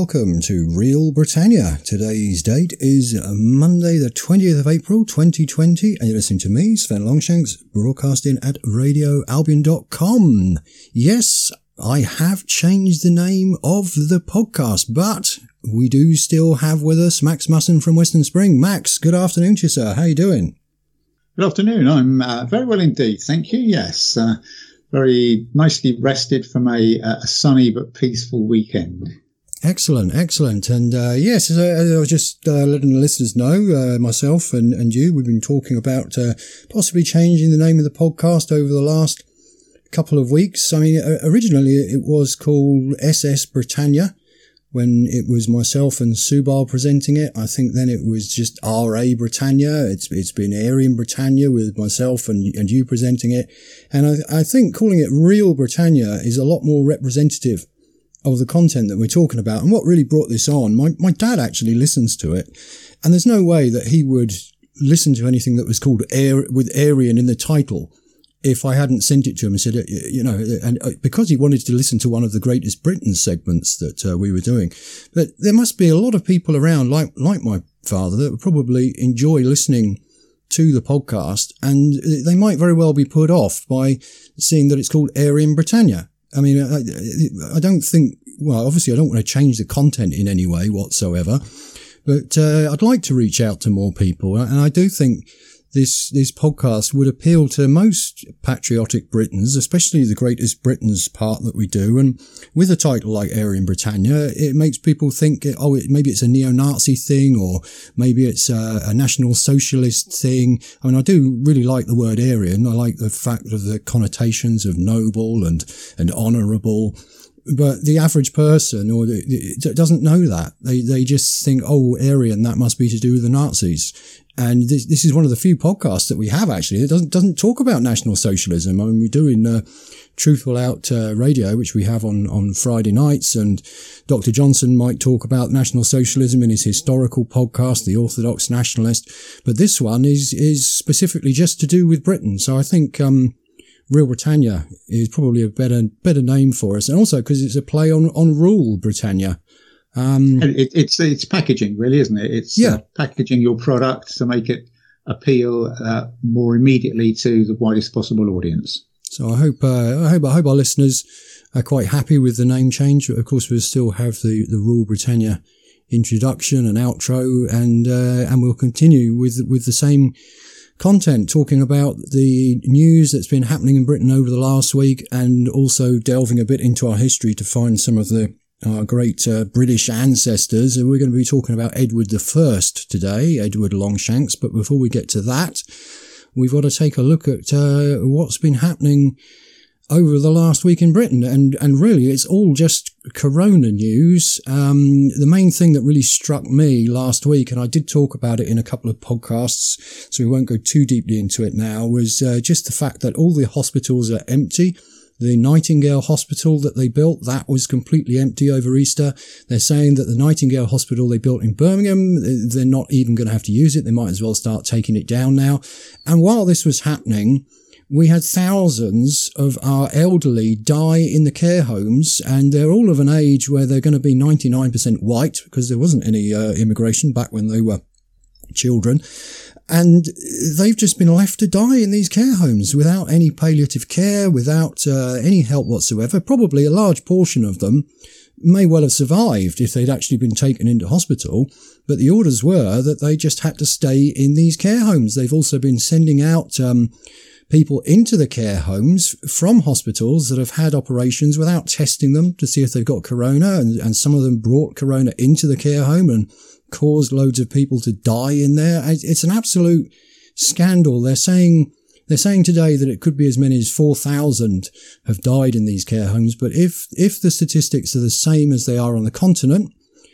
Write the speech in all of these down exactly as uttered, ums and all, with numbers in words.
welcome to Real Britannia. Today's date is Monday the twentieth of April twenty twenty, and you're listening to me, Sven Longshanks, broadcasting at radio albion dot com. Yes, I have changed the name of the podcast, but we do still have with us Max Musson from Western Spring. Max, good afternoon to you, sir. How are you doing? Good afternoon. I'm uh, very well indeed, thank you. Yes, uh, very nicely rested from a, a sunny but peaceful weekend. Excellent, excellent. And uh, yes, as I, I was just uh, letting the listeners know, uh, myself and, and you, we've been talking about uh, possibly changing the name of the podcast over the last couple of weeks. I mean, originally it was called S S Britannia when it was myself and Subal presenting it. I think then it was just R A Britannia. It's it's been Aryan Britannia with myself and and you presenting it. And I, I think calling it Real Britannia is a lot more representative of the content that we're talking about. And what really brought this on, my, my dad actually listens to it, and there's no way that he would listen to anything that was called Air with Aryan in the title if I hadn't sent it to him and said, you know, and because he wanted to listen to one of the Greatest Britain segments that uh, we were doing. But there must be a lot of people around, like, like my father, that would probably enjoy listening to the podcast, and they might very well be put off by seeing that it's called Aryan Britannia. I mean, I, I don't think, well, obviously I don't want to change the content in any way whatsoever, but uh, I'd like to reach out to more people, and I do think This this podcast would appeal to most patriotic Britons, especially the Greatest Britain's part that we do. And with a title like Aryan Britannia, it makes people think, oh, it, maybe it's a neo-Nazi thing, or maybe it's a, a National Socialist thing. I mean, I do really like the word Aryan. I like the fact of the connotations of noble and, and honourable. But the average person or the, the, doesn't know that. They they just think, oh, Aryan, that must be to do with the Nazis. And this this is one of the few podcasts that we have actually that doesn't doesn't talk about National Socialism. I mean, we're doing uh, Truthful Out uh, Radio, which we have on on Friday nights, and Doctor Johnson might talk about National Socialism in his historical podcast, The Orthodox Nationalist. But this one is is specifically just to do with Britain. So I think um Real Britannia is probably a better better name for us, and also because it's a play on on Rule Britannia. Um, it, it's it's packaging, really, isn't it? It's yeah. uh, packaging your product to make it appeal uh, more immediately to the widest possible audience. So I hope uh, I hope I hope our listeners are quite happy with the name change. Of course, we'll still have the the Rule Britannia introduction and outro, and uh, and we'll continue with with the same content, talking about the news that's been happening in Britain over the last week, and also delving a bit into our history to find some of the our great uh, British ancestors. And we're going to be talking about Edward the First today, Edward Longshanks. But before we get to that, we've got to take a look at uh, what's been happening over the last week in Britain. And, and really, it's all just corona news. Um, the main thing that really struck me last week, and I did talk about it in a couple of podcasts, so we won't go too deeply into it now, was uh, just the fact that all the hospitals are empty. The Nightingale Hospital that they built, that was completely empty over Easter. They're saying that the Nightingale Hospital they built in Birmingham, they're not even going to have to use it. They might as well start taking it down now. And while this was happening, we had thousands of our elderly die in the care homes, and they're all of an age where they're going to be ninety-nine percent white, because there wasn't any uh, immigration back when they were children. And they've just been left to die in these care homes without any palliative care, without uh, any help whatsoever. Probably a large portion of them may well have survived if they'd actually been taken into hospital. But the orders were that they just had to stay in these care homes. They've also been sending out um, people into the care homes from hospitals that have had operations without testing them to see if they've got corona. And, and some of them brought corona into the care home and caused loads of people to die in there. It's an absolute scandal. They're saying, they're saying today that it could be as many as four thousand have died in these care homes. But if, if the statistics are the same as they are on the continent,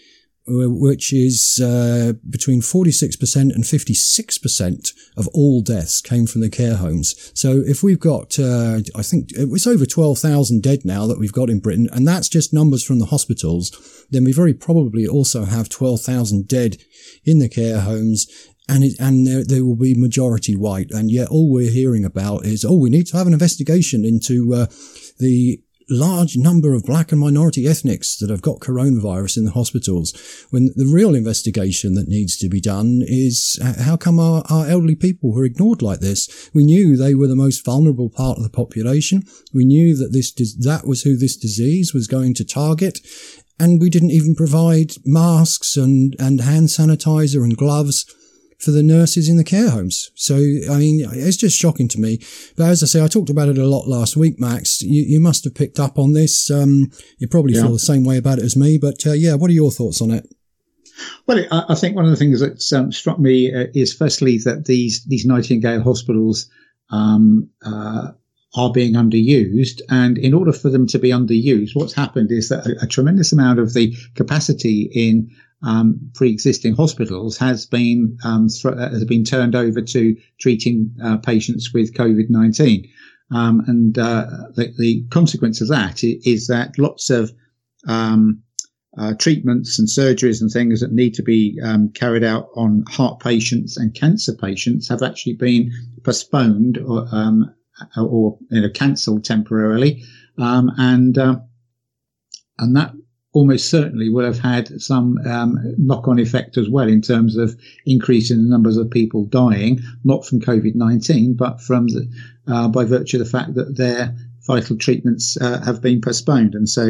which is uh, between forty-six percent and fifty-six percent of all deaths came from the care homes. So if we've got, uh, I think it's over twelve thousand dead now that we've got in Britain, and that's just numbers from the hospitals, then we very probably also have twelve thousand dead in the care homes. And it, and there, there will be majority white. And yet all we're hearing about is, oh, we need to have an investigation into uh, the large number of black and minority ethnics that have got coronavirus in the hospitals, when the real investigation that needs to be done is how come our, our elderly people were ignored like this? We knew they were the most vulnerable part of the population. We knew that this that was who this disease was going to target. And we didn't even provide masks and, and hand sanitizer and gloves for the nurses in the care homes. So, I mean, it's just shocking to me. But as I say, I talked about it a lot last week, Max. You, you must have picked up on this. Um, you probably yeah. feel the same way about it as me. But, uh, yeah, what are your thoughts on it? Well, I think one of the things that um, struck me uh, is firstly that these, these Nightingale hospitals, um, uh, are being underused. And in order for them to be underused, what's happened is that a, a tremendous amount of the capacity in um, pre-existing hospitals has been um, th- has been turned over to treating uh, patients with COVID nineteen. Um, and uh, the, the consequence of that is that lots of um, uh, treatments and surgeries and things that need to be um, carried out on heart patients and cancer patients have actually been postponed or um, or you know, cancelled temporarily, um, and uh, and that almost certainly will have had some um, knock-on effect as well in terms of increasing the numbers of people dying, not from COVID nineteen, but from the, uh, by virtue of the fact that their vital treatments uh, have been postponed. And so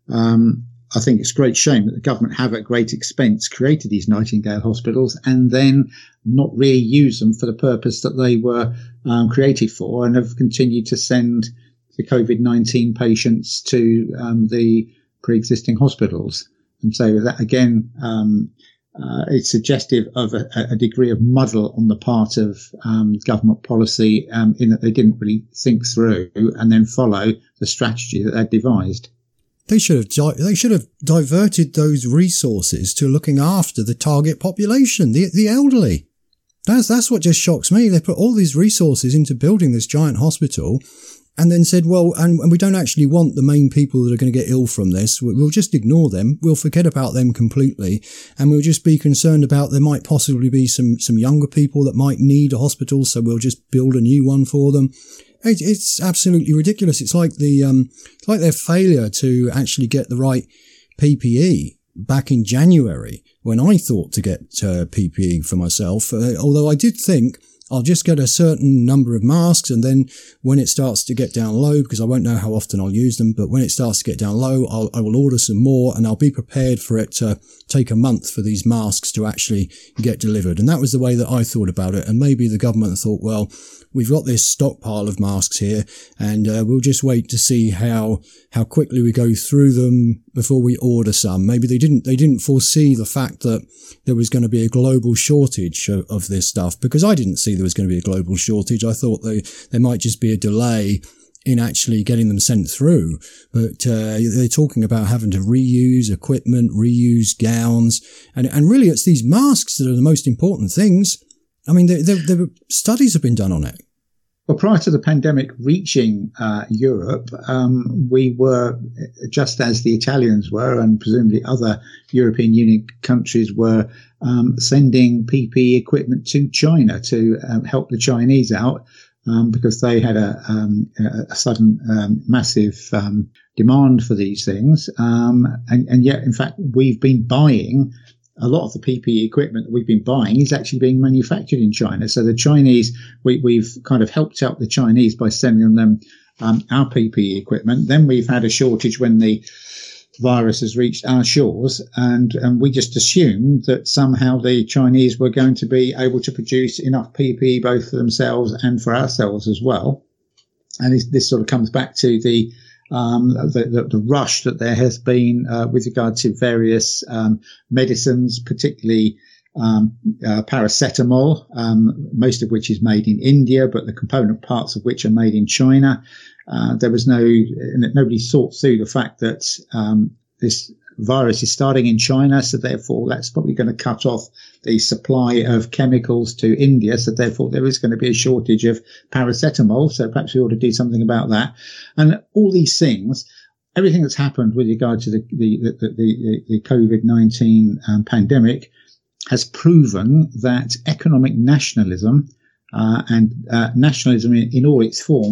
um, I think it's a great shame that the government have at great expense created these Nightingale hospitals and then not really use them for the purpose that they were um, created for, and have continued to send the COVID nineteen patients to um, the pre-existing hospitals. And so that again, um, uh, it's suggestive of a, a degree of muddle on the part of um, government policy, um, in that they didn't really think through and then follow the strategy that they'd devised. They should have di- they should have diverted those resources to looking after the target population, the the elderly. That's that's what just shocks me. They put all these resources into building this giant hospital, and then said, well, and, and we don't actually want the main people that are going to get ill from this. We'll just ignore them. We'll forget about them completely, and we'll just be concerned about there might possibly be some some younger people that might need a hospital, so we'll just build a new one for them. It's absolutely ridiculous. It's like the um, it's like their failure to actually get the right P P E back in January when I thought to get uh, P P E for myself. Uh, although I did think I'll just get a certain number of masks, and then when it starts to get down low, because I won't know how often I'll use them, but when it starts to get down low, I'll, I will order some more, and I'll be prepared for it to take a month for these masks to actually get delivered. And that was the way that I thought about it. And maybe the government thought, well, we've got this stockpile of masks here, and uh, we'll just wait to see how how quickly we go through them before we order some. Maybe they didn't they didn't foresee the fact that there was going to be a global shortage of, of this stuff, because I didn't see there was going to be a global shortage. I thought they, there might just be a delay in actually getting them sent through. But uh, they're talking about having to reuse equipment, reuse gowns, and, and really it's these masks that are the most important things. I mean, there, there, there studies have been done on it. Well, prior to the pandemic reaching uh, Europe, um, we were, just as the Italians were, and presumably other European Union countries were, um, sending P P E equipment to China to um, help the Chinese out, um, because they had a, um, a sudden um, massive um, demand for these things. Um, and, and yet, in fact, we've been buying a lot of the P P E equipment that we've been buying is actually being manufactured in China. So the Chinese, we, we've kind of helped out the Chinese by sending them um, our P P E equipment. Then we've had a shortage when the virus has reached our shores, and, and we just assumed that somehow the Chinese were going to be able to produce enough P P E both for themselves and for ourselves as well. And this, this sort of comes back to the Um, the, the, the rush that there has been uh, with regard to various um, medicines, particularly um, uh, paracetamol, um, most of which is made in India, but the component parts of which are made in China. Uh, there was no, nobody thought through the fact that um, this virus is starting in China, so therefore that's probably going to cut off the supply of chemicals to India, so therefore there is going to be a shortage of paracetamol, so perhaps we ought to do something about that. And all these things, everything that's happened with regard to the the the, the, the COVID nineteen um, pandemic has proven that economic nationalism uh, and uh, nationalism in, in all its forms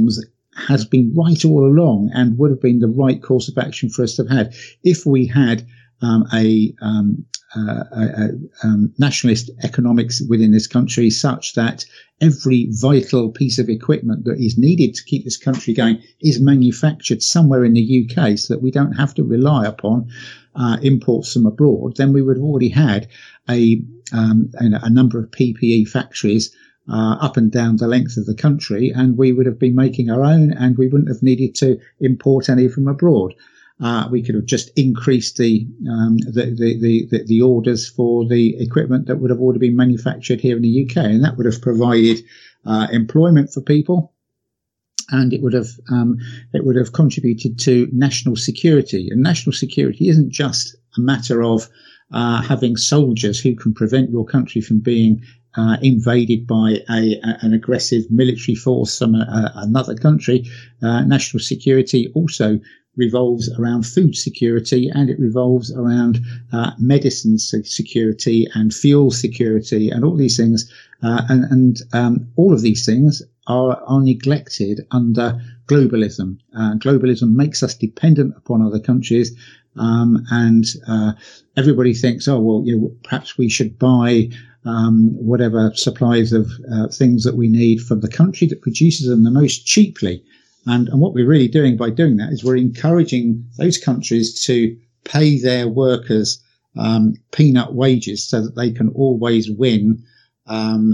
has been right all along and would have been the right course of action for us to have had if we had um, a, um, uh, a, a um, nationalist economics within this country, such that every vital piece of equipment that is needed to keep this country going is manufactured somewhere in the U K, so that we don't have to rely upon uh, imports from abroad. Then we would have already had a, um, a number of P P E factories Uh, up and down the length of the country, and we would have been making our own, and we wouldn't have needed to import any from abroad. Uh, we could have just increased the, um, the, the, the, the orders for the equipment that would have already been manufactured here in the U K, and that would have provided uh, employment for people, and it would have um, it would have contributed to national security. And national security isn't just a matter of uh, having soldiers who can prevent your country from being Uh, invaded by a, a, an aggressive military force from a, a, another country. Uh, national security also revolves around food security, and it revolves around uh, medicine security and fuel security and all these things. Uh, and and um, all of these things are, are neglected under globalism. Uh, globalism makes us dependent upon other countries. Um, and uh, everybody thinks, oh, well, you know, perhaps we should buy Um, whatever supplies of uh, things that we need from the country that produces them the most cheaply. And, and what we're really doing by doing that is we're encouraging those countries to pay their workers um, peanut wages so that they can always win um,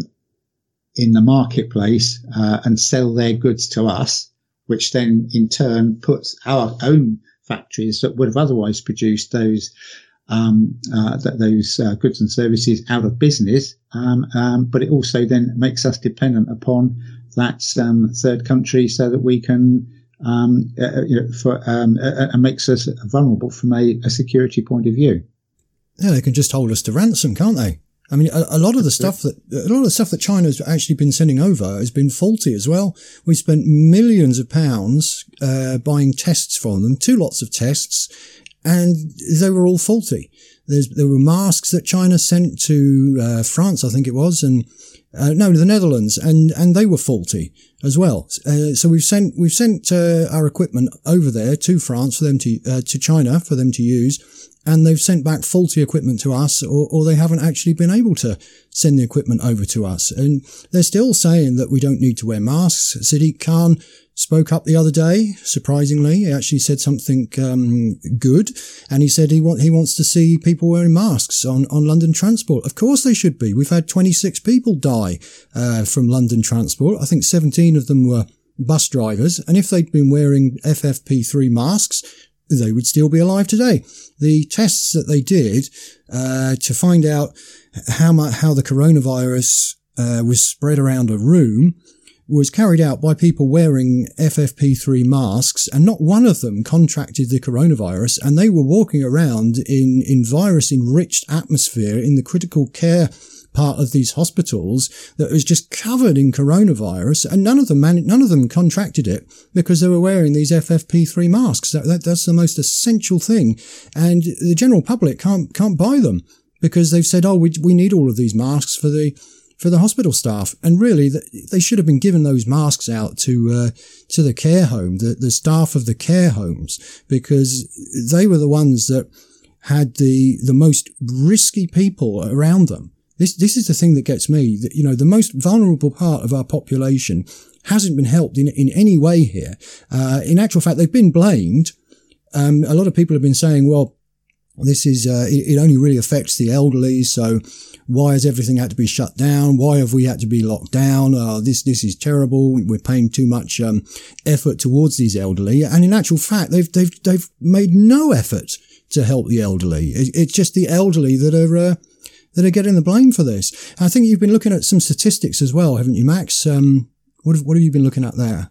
in the marketplace uh, and sell their goods to us, which then in turn puts our own factories that would have otherwise produced those Um, uh, th- those uh, goods and services out of business, um, um, but it also then makes us dependent upon that um, third country, so that we can, um, uh, you know, for, um, uh, uh, makes us vulnerable from a, a security point of view. Yeah, they can just hold us to ransom, can't they? I mean, a, a lot of the stuff that a lot of the stuff that China's actually been sending over has been faulty as well. We spent millions of pounds uh, buying tests from them, two lots of tests. And they were all faulty. There's, there were masks that China sent to uh, France, I think it was, and uh, no, the Netherlands, and and they were faulty as well. Uh, so we've sent we've sent uh, our equipment over there to France for them to uh, to China for them to use, and they've sent back faulty equipment to us, or, or they haven't actually been able to send the equipment over to us. And they're still saying that we don't need to wear masks. Sadiq Khan spoke up the other day, surprisingly. He actually said something um, good, and he said he, want, he wants to see people wearing masks on, on London transport. Of course they should be. We've had twenty-six people die uh, from London transport. I think seventeen of them were bus drivers, and if they'd been wearing F F P three masks, they would still be alive today. The tests that they did uh, to find out how much, how the coronavirus uh, was spread around a room was carried out by people wearing F F P three masks, and not one of them contracted the coronavirus, and they were walking around in, in virus-enriched atmosphere in the critical care part of these hospitals that was just covered in coronavirus, and none of them man- none of them contracted it because they were wearing these F F P three masks. That, that, that's the most essential thing, and the general public can't can't buy them because they've said, oh, we we need all of these masks for the for the hospital staff. And really, they should have been given those masks out to uh, to the care home, the, the staff of the care homes, because they were the ones that had the the most risky people around them. This this is the thing that gets me, that, you know, the most vulnerable part of our population hasn't been helped in, in any way here. Uh, in actual fact, they've been blamed. Um, a lot of people have been saying, well, this is, uh, it, it only really affects the elderly, so why has everything had to be shut down? Why have we had to be locked down? Uh, this, this is terrible. We're paying too much, um, effort towards these elderly. And in actual fact, they've, they've, they've made no effort to help the elderly. It, it's just the elderly that are, uh, that are getting the blame for this. I think you've been looking at some statistics as well, haven't you, Max? Um, what have, what have you been looking at there?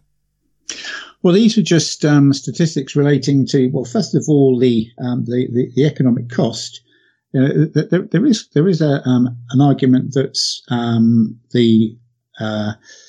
Well, these are just um, statistics relating to, well, first of all, the um, the, the, the economic cost. Uh, there, there is there is a um, an argument that um, the uh,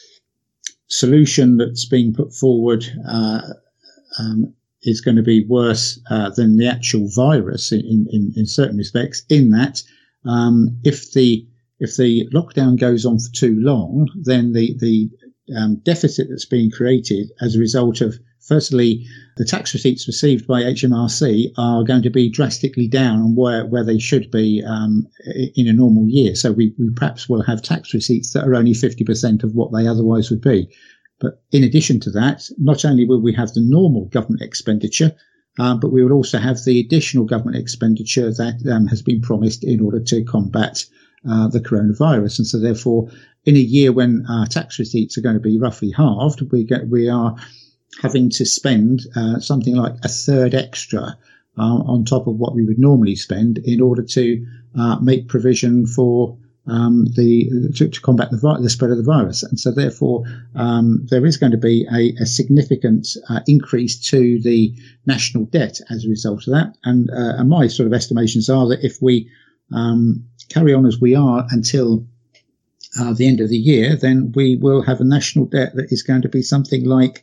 solution that's being put forward uh, um, is going to be worse uh, than the actual virus in, in, in certain respects. In that, um, if the if the lockdown goes on for too long, then the the um, deficit that's being created as a result of, firstly, the tax receipts received by H M R C are going to be drastically down on where, where they should be um, in a normal year. So we, we perhaps will have tax receipts that are only fifty percent of what they otherwise would be. But in addition to that, not only will we have the normal government expenditure, um, but we will also have the additional government expenditure that um, has been promised in order to combat uh, the coronavirus. And so therefore, in a year when our tax receipts are going to be roughly halved, we get, we are having to spend uh, something like a third extra uh, on top of what we would normally spend in order to uh, make provision for um, the to, to combat the, vi- the spread of the virus. And so therefore, um, there is going to be a, a significant uh, increase to the national debt as a result of that. And, uh, and my sort of estimations are that if we um, carry on as we are until uh, the end of the year, then we will have a national debt that is going to be something like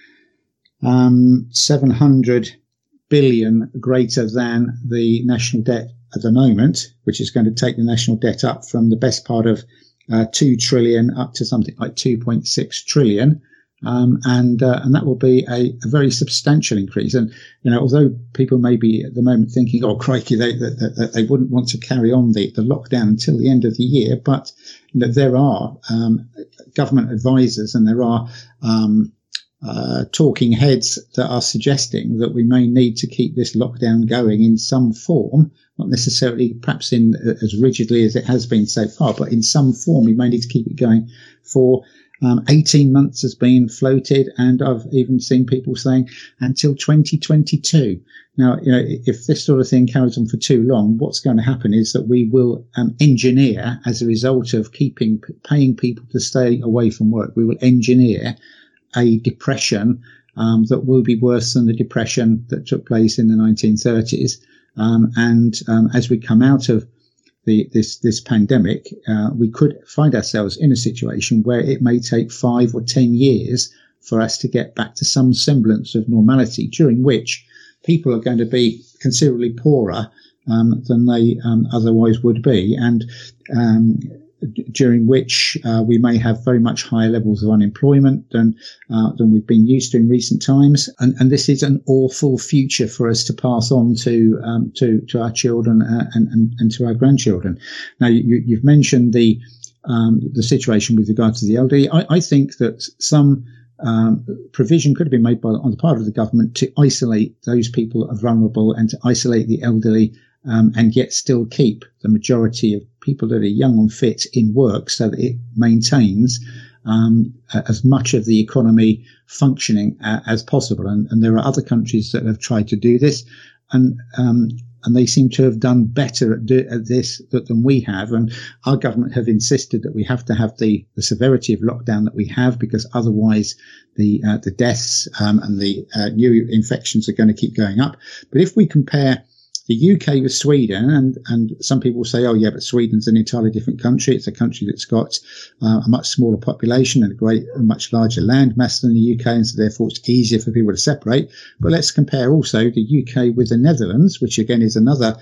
Um, seven hundred billion greater than the national debt at the moment, which is going to take the national debt up from the best part of uh, two trillion up to something like two point six trillion. Um, and, uh, and that will be a, a very substantial increase. And, you know, although people may be at the moment thinking, oh, crikey, they, that, that they wouldn't want to carry on the, the lockdown until the end of the year. But you know, there are, um, government advisors and there are, um, Uh, talking heads that are suggesting that we may need to keep this lockdown going in some form, not necessarily perhaps in uh, as rigidly as it has been so far, but in some form we may need to keep it going for um, eighteen months has been floated, and I've even seen people saying until twenty twenty-two. Now, you know, if this sort of thing carries on for too long, what's going to happen is that we will um, engineer, as a result of keeping paying people to stay away from work, we will engineer a depression um, that will be worse than the depression that took place in the nineteen thirties. Um, and um, as we come out of the, this this pandemic, uh, we could find ourselves in a situation where it may take five or ten years for us to get back to some semblance of normality, during which people are going to be considerably poorer um, than they um, otherwise would be. And um, during which uh, we may have very much higher levels of unemployment than uh, than we've been used to in recent times, and, and this is an awful future for us to pass on to um, to to our children uh, and, and and to our grandchildren. Now, you, you've mentioned the um, the situation with regard to the elderly. I, I think that some um, provision could have been made by on the part of the government to isolate those people that are vulnerable and to isolate the elderly. Um, and yet still keep the majority of people that are young and fit in work, so that it maintains um, as much of the economy functioning uh, as possible. And, and there are other countries that have tried to do this, and um, and they seem to have done better at, do, at this than we have. And our government have insisted that we have to have the, the severity of lockdown that we have, because otherwise the uh, the deaths um, and the uh, new infections are going to keep going up. But if we compare the U K with Sweden, and, and some people say, oh, yeah, but Sweden's an entirely different country. It's a country that's got uh, a much smaller population and a great, a much larger land mass than the U K, and so therefore it's easier for people to separate. But let's compare also the U K with the Netherlands, which again is another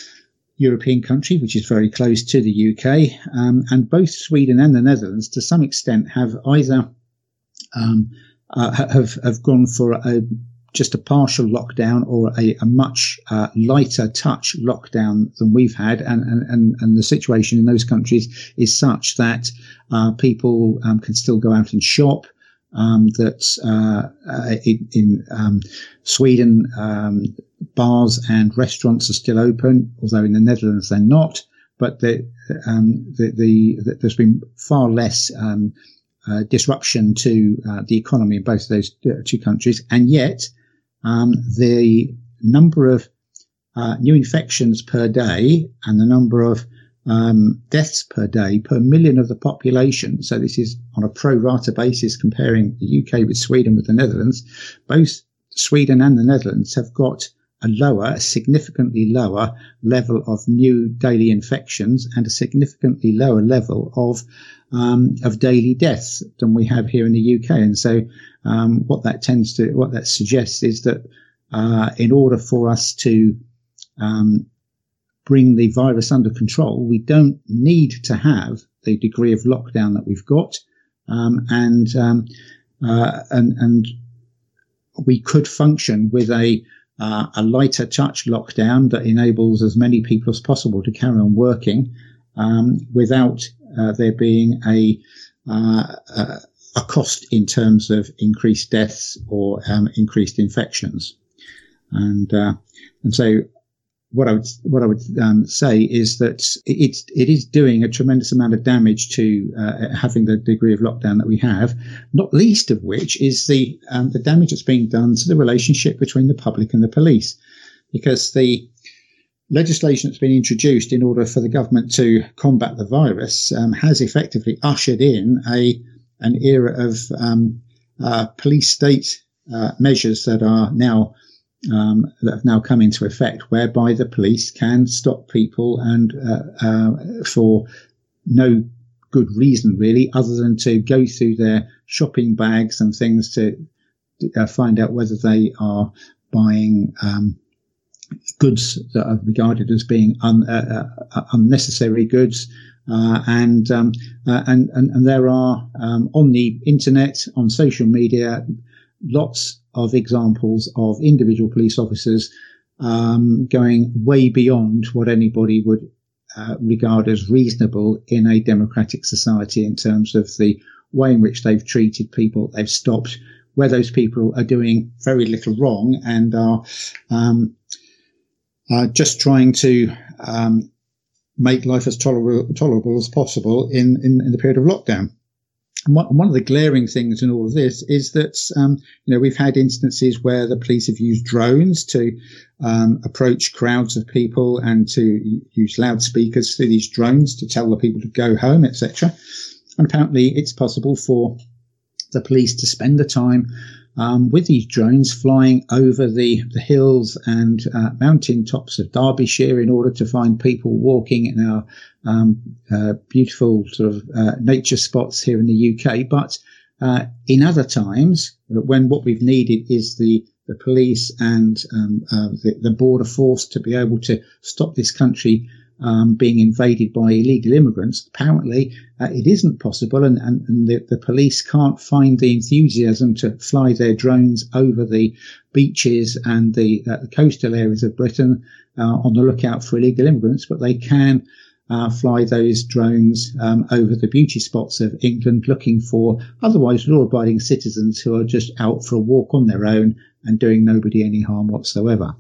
European country which is very close to the U K. Um, and both Sweden and the Netherlands, to some extent, have either um, uh, have have gone for a just a partial lockdown or a, a much uh, lighter touch lockdown than we've had. And, and, and the situation in those countries is such that uh, people um, can still go out and shop. Um, that uh, uh, in, in um, Sweden, um, bars and restaurants are still open, although in the Netherlands they're not. But the, um, the, the, the, there's been far less um, uh, disruption to uh, the economy in both of those two countries, and yet Um, the number of uh, new infections per day and the number of um, deaths per day per million of the population, so this is on a pro rata basis comparing the U K with Sweden with the Netherlands, both Sweden and the Netherlands have got a lower, a significantly lower level of new daily infections and a significantly lower level of um, of daily deaths than we have here in the U K. And so um, what that tends to, what that suggests is that uh, in order for us to um, bring the virus under control, we don't need to have the degree of lockdown that we've got. um, and, um, uh, and and we could function with a uh, a lighter touch lockdown that enables as many people as possible to carry on working um, without uh, there being a uh, a a cost in terms of increased deaths or um, increased infections. And uh, and so what I would what I would um, say is that it's it is doing a tremendous amount of damage to uh, having the degree of lockdown that we have, not least of which is the um, the damage that's being done to the relationship between the public and the police, because the legislation that's been introduced in order for the government to combat the virus um, has effectively ushered in a an era of um, uh, police state uh, measures that are now um, that have now come into effect, whereby the police can stop people and uh, uh, for no good reason really, other than to go through their shopping bags and things to uh, find out whether they are buying um, goods that are regarded as being un, uh, uh, unnecessary goods. Uh, and, um, uh, and, and, and there are, um, on the internet, on social media, lots of examples of individual police officers, um, going way beyond what anybody would, uh, regard as reasonable in a democratic society in terms of the way in which they've treated people. They've stopped where those people are doing very little wrong and are, um, uh, just trying to, um, make life as tolerable, tolerable as possible in, in, in the period of lockdown. And one, one of the glaring things in all of this is that, um, you know, we've had instances where the police have used drones to um, approach crowds of people and to use loudspeakers through these drones to tell the people to go home, et cetera. And apparently it's possible for the police to spend the time Um, with these drones flying over the, the hills and uh, mountain tops of Derbyshire in order to find people walking in our um, uh, beautiful sort of uh, nature spots here in the U K. But uh, in other times, when what we've needed is the, the police and um, uh, the, the border force to be able to stop this country Um, being invaded by illegal immigrants, apparently uh, it isn't possible, and, and, and the, the police can't find the enthusiasm to fly their drones over the beaches and the, uh, the coastal areas of Britain uh, on the lookout for illegal immigrants, but they can uh, fly those drones um, over the beauty spots of England looking for otherwise law-abiding citizens who are just out for a walk on their own and doing nobody any harm whatsoever.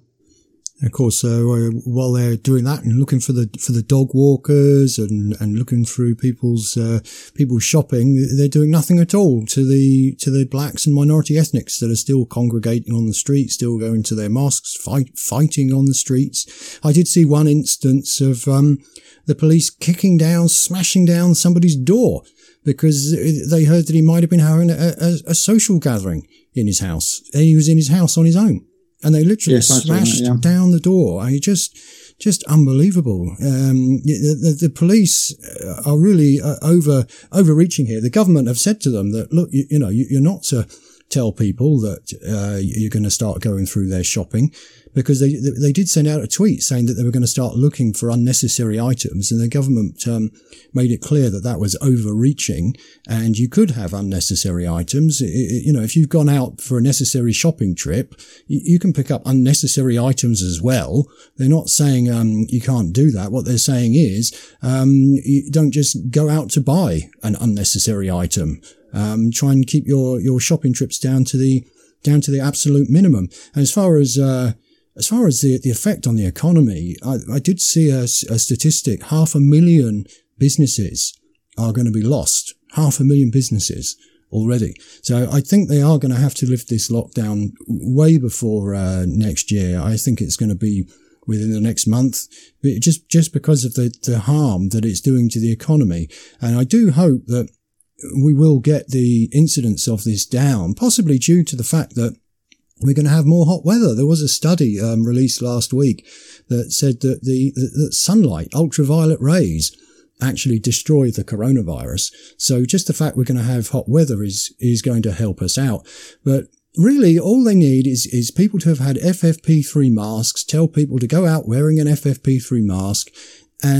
Of course, uh, while they're doing that and looking for the for the dog walkers and, and looking through people's uh, people's shopping, they're doing nothing at all to the to the blacks and minority ethnics that are still congregating on the streets, still going to their mosques, fight, fighting on the streets. I did see one instance of um, the police kicking down, smashing down somebody's door because they heard that he might have been having a, a, a social gathering in his house. He was in his house on his own. And they literally yes, smashed that, yeah. down the door. I mean, just, just unbelievable. Um, the, the, the police are really uh, over, overreaching here. The government have said to them that, look, you, you know, you, you're not to tell people that, uh, you're going to start going through their shopping, because they, they did send out a tweet saying that they were going to start looking for unnecessary items, and the government, um, made it clear that that was overreaching and you could have unnecessary items. It, it, you know, if you've gone out for a necessary shopping trip, you, you can pick up unnecessary items as well. They're not saying, um, you can't do that. What they're saying is, um, you don't just go out to buy an unnecessary item. Um, try and keep your, your shopping trips down to the, down to the absolute minimum. And as far as, uh, As far as the, the effect on the economy, I, I did see a, a statistic. Half a million businesses are going to be lost. Half a million businesses already. So I think they are going to have to lift this lockdown way before uh, next year. I think it's going to be within the next month, just, just because of the, the harm that it's doing to the economy. And I do hope that we will get the incidence of this down, possibly due to the fact that we're going to have more hot weather. There was a study um, released last week that said that the that sunlight, ultraviolet rays, actually destroy the coronavirus. So just the fact we're going to have hot weather is is going to help us out. But really, all they need is is people to have had F F P three masks. Tell people to go out wearing an F F P three mask, and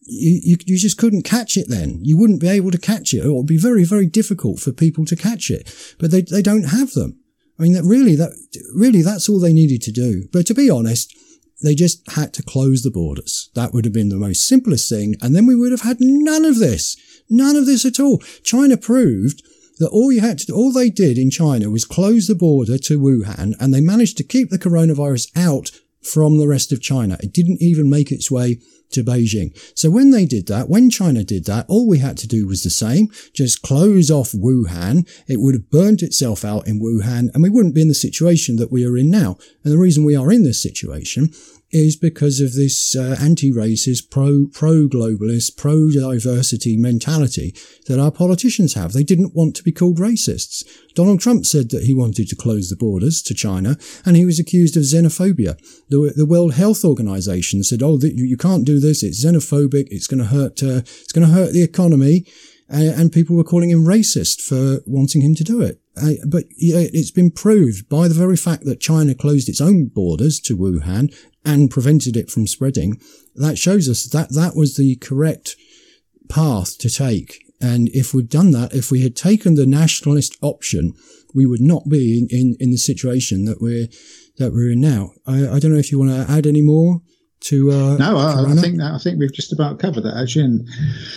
you, you, you just couldn't catch it then. You wouldn't be able to catch it. It would be very, very difficult for people to catch it. But they, they don't have them. I mean, that really, that, really, that's all they needed to do. But to be honest, they just had to close the borders. That would have been the most simplest thing. And then we would have had none of this. None of this at all. China proved that all you had to do, all they did in China was close the border to Wuhan, and they managed to keep the coronavirus out from the rest of China. It didn't even make its way to Beijing. So when they did that, when China did that, all we had to do was the same. Just close off Wuhan. It would have burnt itself out in Wuhan, and we wouldn't be in the situation that we are in now. And the reason we are in this situation is because of this uh, anti-racist, pro, pro-globalist, pro-diversity mentality that our politicians have. They didn't want to be called racists. Donald Trump said that he wanted to close the borders to China, and he was accused of xenophobia. The, the World Health Organization said, oh, th- you can't do this, it's xenophobic, it's going to hurt, uh, it's going to hurt the economy, and, and people were calling him racist for wanting him to do it. Uh, but yeah, it's been proved by the very fact that China closed its own borders to Wuhan and prevented it from spreading. That shows us that that was the correct path to take. And if we'd done that, if we had taken the nationalist option, we would not be in, in, in the situation that we're that we're in now. I, I don't know if you want to add any more to. Uh, no, I, I think that I think we've just about covered that, actually, and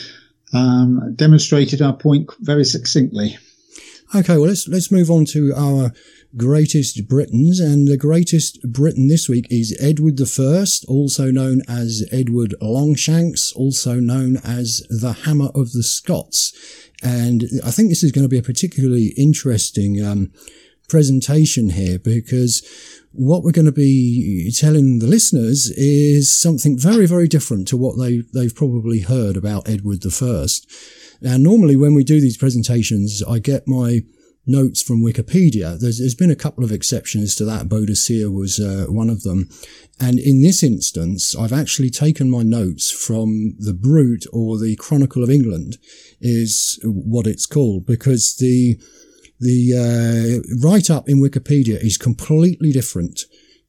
um, demonstrated our point very succinctly. Okay, well, let's let's move on to our greatest Britons, and the greatest Briton this week is Edward the First, also known as Edward Longshanks, also known as the Hammer of the Scots. And I think this is going to be a particularly interesting um, presentation here, because what we're going to be telling the listeners is something very, very different to what they they've probably heard about Edward the First. Now, normally when we do these presentations, I get my notes from Wikipedia. There's, there's been a couple of exceptions to that. Boadicea was uh, one of them. And in this instance, I've actually taken my notes from the Brut, or the Chronicle of England is what it's called, because the the uh, write-up in Wikipedia is completely different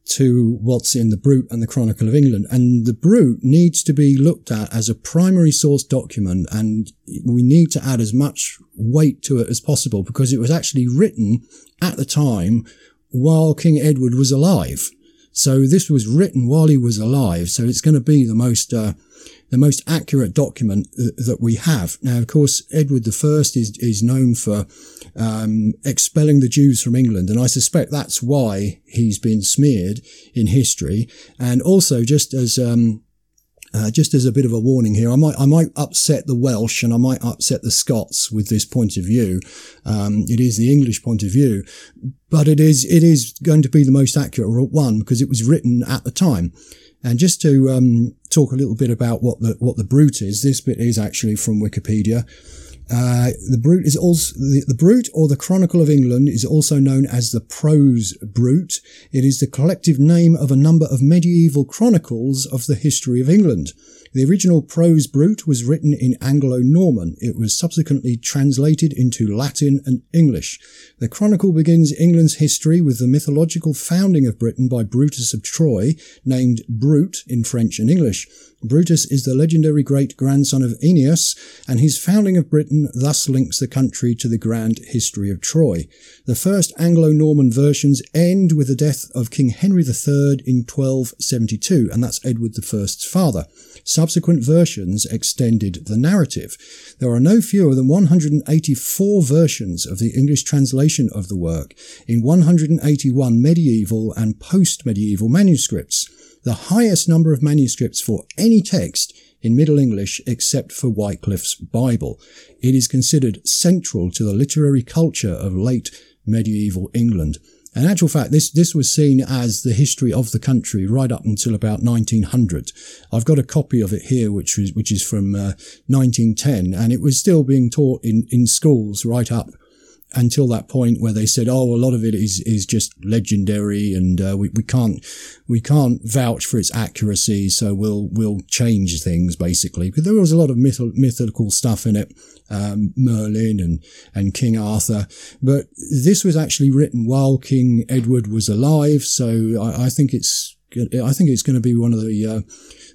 to what's in the Brut and the Chronicle of England. And the Brut needs to be looked at as a primary source document, and we need to add as much weight to it as possible, because it was actually written at the time while King Edward was alive. So this was written while he was alive. So it's going to be the most, uh, the most accurate document that we have. Now, of course, Edward the First is, is known for, um, expelling the Jews from England. And I suspect that's why he's been smeared in history. And also, just as, um, Uh, just as a bit of a warning here, I might, I might upset the Welsh and I might upset the Scots with this point of view. Um, it is the English point of view, but it is, it is going to be the most accurate one because it was written at the time. And just to, um, talk a little bit about what the, what the Brut is, this bit is actually from Wikipedia. Uh, the Brut is also, the, the Brut, or the Chronicle of England, is also known as the Prose Brut. It is the collective name of a number of medieval chronicles of the history of England. The original Prose Brut was written in Anglo-Norman. It was subsequently translated into Latin and English. The chronicle begins England's history with the mythological founding of Britain by Brutus of Troy, named Brut in French and English. Brutus is the legendary great-grandson of Aeneas, and his founding of Britain thus links the country to the grand history of Troy. The first Anglo-Norman versions end with the death of King Henry the Third in twelve seventy-two, and that's Edward the First's father. Subsequent versions extended the narrative. There are no fewer than one hundred eighty-four versions of the English translation of the work in one hundred eighty-one medieval and post-medieval manuscripts, the highest number of manuscripts for any text in Middle English except for Wycliffe's Bible. It is considered central to the literary culture of late medieval England. In actual fact, this, this was seen as the history of the country right up until about nineteen hundred. I've got a copy of it here, which was, which is from, uh, nineteen ten, and it was still being taught in, in schools right up until that point where they said, oh, a lot of it is, is just legendary and, uh, we, we can't, we can't vouch for its accuracy. So we'll, we'll change things basically. But there was a lot of myth- mythical stuff in it. Um, Merlin and, and King Arthur. But this was actually written while King Edward was alive. So I, I think it's, I think it's going to be one of the, uh,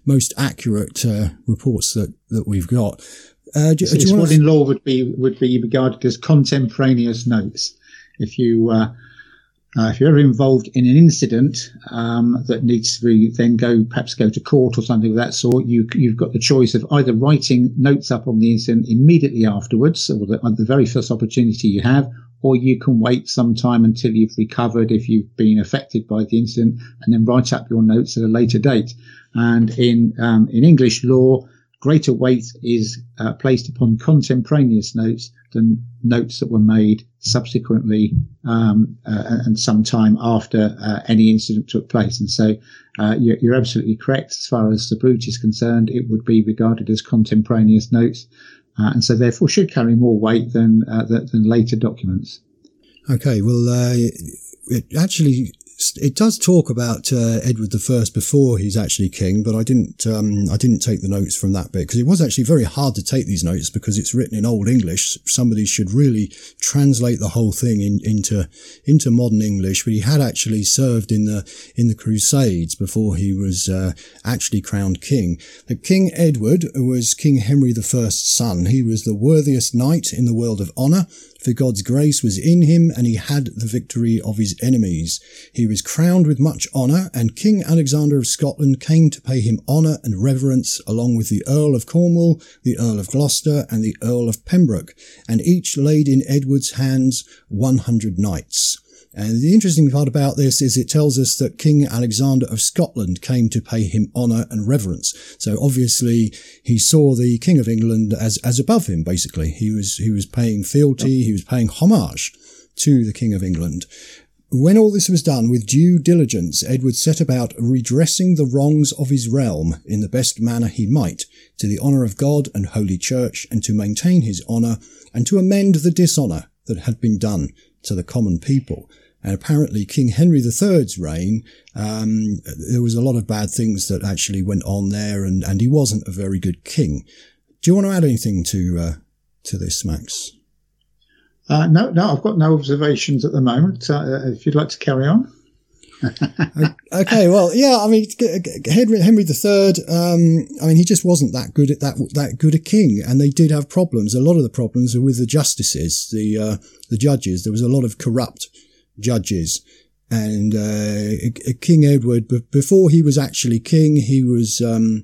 most accurate uh, reports that, that we've got. Uh, do, it's, do you it's want what to... in law would be would be regarded as contemporaneous notes. If you uh, uh, if you're ever involved in an incident um, that needs to be then go perhaps go to court or something of that sort, you you've got the choice of either writing notes up on the incident immediately afterwards, or the, the very first opportunity you have, or you can wait some time until you've recovered if you've been affected by the incident, and then write up your notes at a later date. And in um, in English law, greater weight is uh, placed upon contemporaneous notes than notes that were made subsequently um, uh, and some time after uh, any incident took place. And so uh, you're, you're absolutely correct. As far as the Brut is concerned, it would be regarded as contemporaneous notes, uh, and so therefore should carry more weight than uh, than, than later documents. Okay, well, uh, it actually... It does talk about uh, Edward the First before he's actually king, but I didn't. Um, I didn't take the notes from that bit because it was actually very hard to take these notes because it's written in Old English. Somebody should really translate the whole thing in, into into modern English. But he had actually served in the in the Crusades before he was uh, actually crowned king. But King Edward was King Henry the First's son. He was the worthiest knight in the world of honour. For God's grace was in him, and he had the victory of his enemies. He was crowned with much honour, and King Alexander of Scotland came to pay him honour and reverence, along with the Earl of Cornwall, the Earl of Gloucester, and the Earl of Pembroke, and each laid in Edward's hands one hundred knights. And the interesting part about this is it tells us that King Alexander of Scotland came to pay him honour and reverence. So obviously he saw the King of England as, as above him, basically. He was, he was paying fealty, he was paying homage to the King of England. When all this was done with due diligence, Edward set about redressing the wrongs of his realm in the best manner he might, to the honour of God and Holy Church, and to maintain his honour, and to amend the dishonour that had been done to the common people. And apparently King Henry the Third's reign, um, there was a lot of bad things that actually went on there, and, and he wasn't a very good king. Do you want to add anything to uh, to this, Max? Uh, no, no, I've got no observations at the moment. Uh, if you'd like to carry on. Okay, well, yeah, I mean, Henry, Henry the Third, um, I mean, he just wasn't that good at that, that good a king, and they did have problems. A lot of the problems were with the justices, the, uh, the judges. There was a lot of corrupt judges, and, uh, King Edward, before he was actually king, he was, um,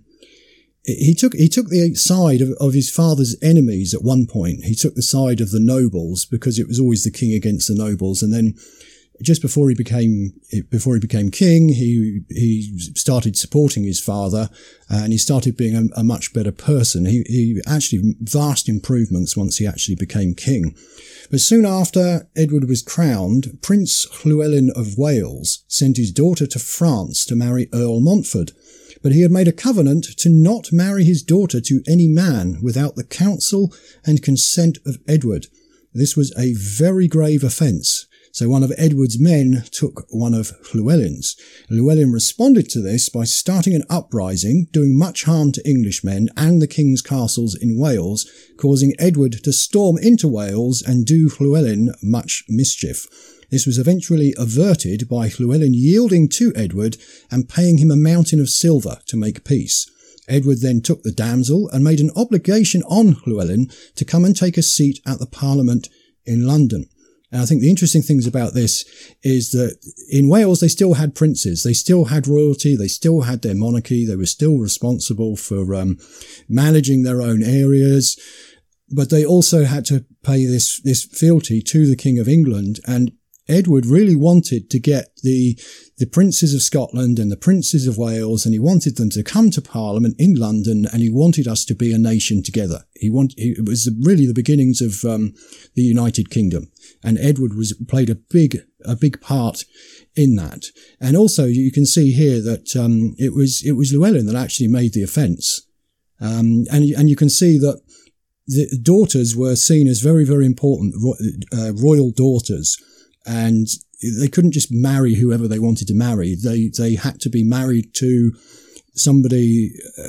He took, he took the side of, of his father's enemies at one point. He took the side of the nobles because it was always the king against the nobles. And then just before he became, before he became king, he, he started supporting his father and he started being a, a much better person. He, he actually vast improvements once he actually became king. But soon after Edward was crowned, Prince Llewellyn of Wales sent his daughter to France to marry Earl Montfort. But he had made a covenant to not marry his daughter to any man without the counsel and consent of Edward. This was a very grave offence. So one of Edward's men took one of Llewellyn's. Llewellyn responded to this by starting an uprising, doing much harm to Englishmen and the king's castles in Wales, causing Edward to storm into Wales and do Llewellyn much mischief. This was eventually averted by Llewellyn yielding to Edward and paying him a mountain of silver to make peace. Edward then took the damsel and made an obligation on Llewellyn to come and take a seat at the Parliament in London. And I think the interesting things about this is that in Wales they still had princes, they still had royalty, they still had their monarchy, they were still responsible for um, managing their own areas, but they also had to pay this, this fealty to the King of England. And Edward really wanted to get the the princes of Scotland and the princes of Wales, and he wanted them to come to Parliament in London, and he wanted us to be a nation together. He want he, it was really the beginnings of um, the United Kingdom, and Edward was played a big a big part in that. And also, you can see here that um, it was it was Llewellyn that actually made the offence, um, and and you can see that the daughters were seen as very very important, uh, royal daughters. And they couldn't just marry whoever they wanted to marry. They they had to be married to somebody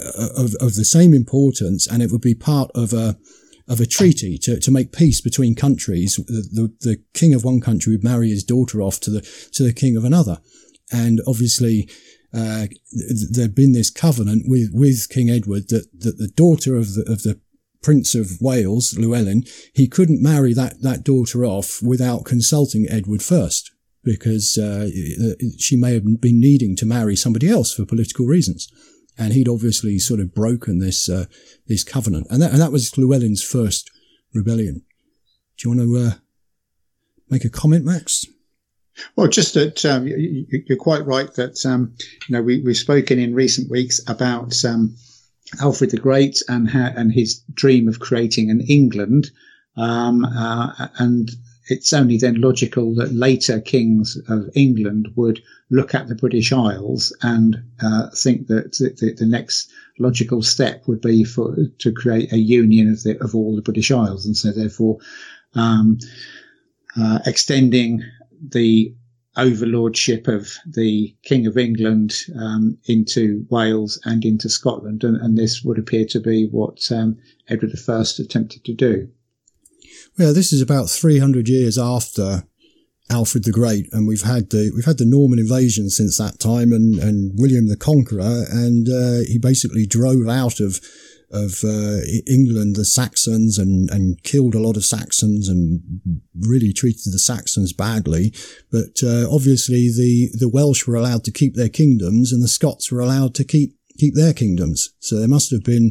of of the same importance, and it would be part of a of a treaty to to make peace between countries. The, the the king of one country would marry his daughter off to the to the king of another, and obviously uh, th- there'd been this covenant with, with King Edward that, that the daughter of the, of the Prince of Wales, Llewellyn, he couldn't marry that, that daughter off without consulting Edward first, because uh, she may have been needing to marry somebody else for political reasons. And he'd obviously sort of broken this uh, this covenant. And that, and that was Llewellyn's first rebellion. Do you want to uh, make a comment, Max? Well, just that um, you, you're quite right that, um, you know, we, we've spoken in recent weeks about um, Alfred the Great and, ha- and his dream of creating an England. Um, uh, and it's only then logical that later kings of England would look at the British Isles and uh, think that the, the next logical step would be for to create a union of, the, of all the British Isles. And so therefore um, uh, extending the overlordship of the King of England um, into Wales and into Scotland. And, and this would appear to be what um, Edward the First attempted to do. Well, this is about three hundred years after Alfred the Great, and we've had the we've had the Norman invasion since that time, and, and William the Conqueror, and uh, he basically drove out of of uh, England the Saxons and and killed a lot of Saxons and really treated the Saxons badly. But uh, obviously the the Welsh were allowed to keep their kingdoms, and the Scots were allowed to keep keep their kingdoms. So there must have been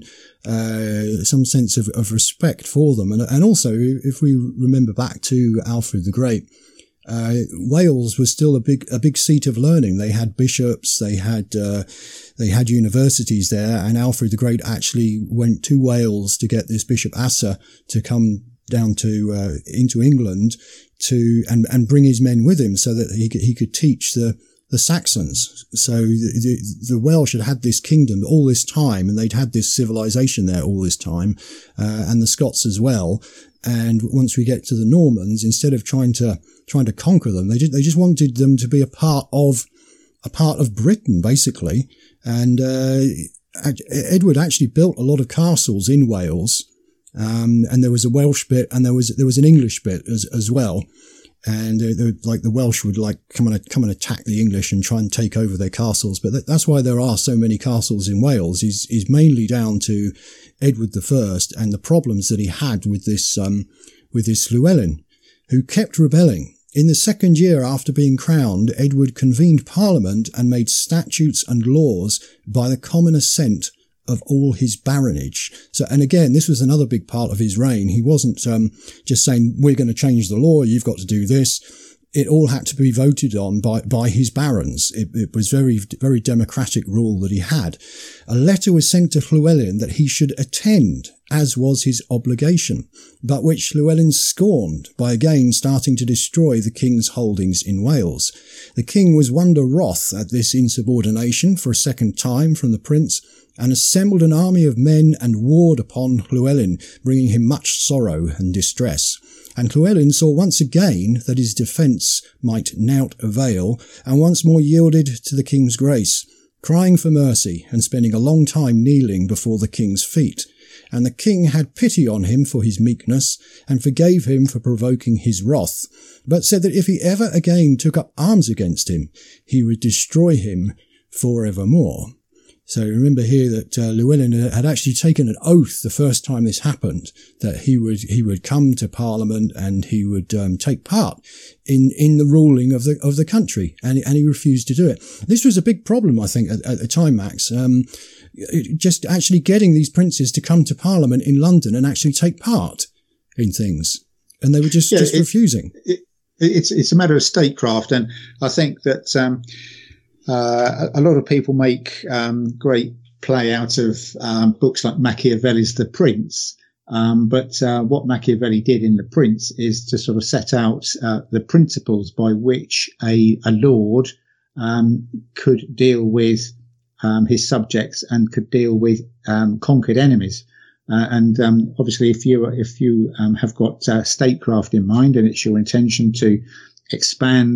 uh, some sense of, of respect for them. And, and also, if we remember back to Alfred the Great, uh, Wales was still a big, a big seat of learning. They had bishops, they had, uh, they had universities there, and Alfred the Great actually went to Wales to get this Bishop Asser to come down to, uh, into England to, and, and bring his men with him so that he could, he could teach the, the Saxons. So the, the, the Welsh had had this kingdom all this time, and they'd had this civilization there all this time, uh, and the Scots as well. And once we get to the Normans, instead of trying to trying to conquer them, they just they just wanted them to be a part of a part of Britain, basically. And uh, Edward actually built a lot of castles in Wales, um, and there was a Welsh bit, and there was there was an English bit as as well. And uh, like the Welsh would like come and come and attack the English and try and take over their castles. But that, that's why there are so many castles in Wales. Is is mainly down to Edward the First and the problems that he had with this um with this Llewellyn, who kept rebelling. In the second year after being crowned, Edward convened Parliament and made statutes and laws by the common assent of all his baronage. So, and again, this was another big part of his reign. He wasn't um, just saying, we're going to change the law, you've got to do this. It all had to be voted on by, by his barons. It, it was very, very democratic rule that he had. A letter was sent to Llewellyn that he should attend, as was his obligation, but which Llewellyn scorned by again starting to destroy the king's holdings in Wales. The king was wonder wroth at this insubordination for a second time from the prince, and assembled an army of men and warred upon Llewellyn, bringing him much sorrow and distress. And Llewellyn saw once again that his defence might nought avail, and once more yielded to the king's grace, crying for mercy, and spending a long time kneeling before the king's feet. And the king had pity on him for his meekness, and forgave him for provoking his wrath, but said that if he ever again took up arms against him, he would destroy him for evermore. So remember here that uh, Llewellyn had actually taken an oath the first time this happened that he would he would come to Parliament and he would um, take part in in the ruling of the of the country, and and he refused to do it. This was a big problem, I think, at, at the time, Max. Um, it, just actually getting these princes to come to Parliament in London and actually take part in things, and they were just yeah, just it, refusing. It, it's it's a matter of statecraft, and I think that. Um, Uh, a lot of people make um, great play out of um, books like Machiavelli's The Prince. Um, but uh, what Machiavelli did in The Prince is to sort of set out uh, the principles by which a, a lord um, could deal with um, his subjects and could deal with um, conquered enemies. Uh, and um, obviously, if you if you um, have got uh, statecraft in mind and it's your intention to expand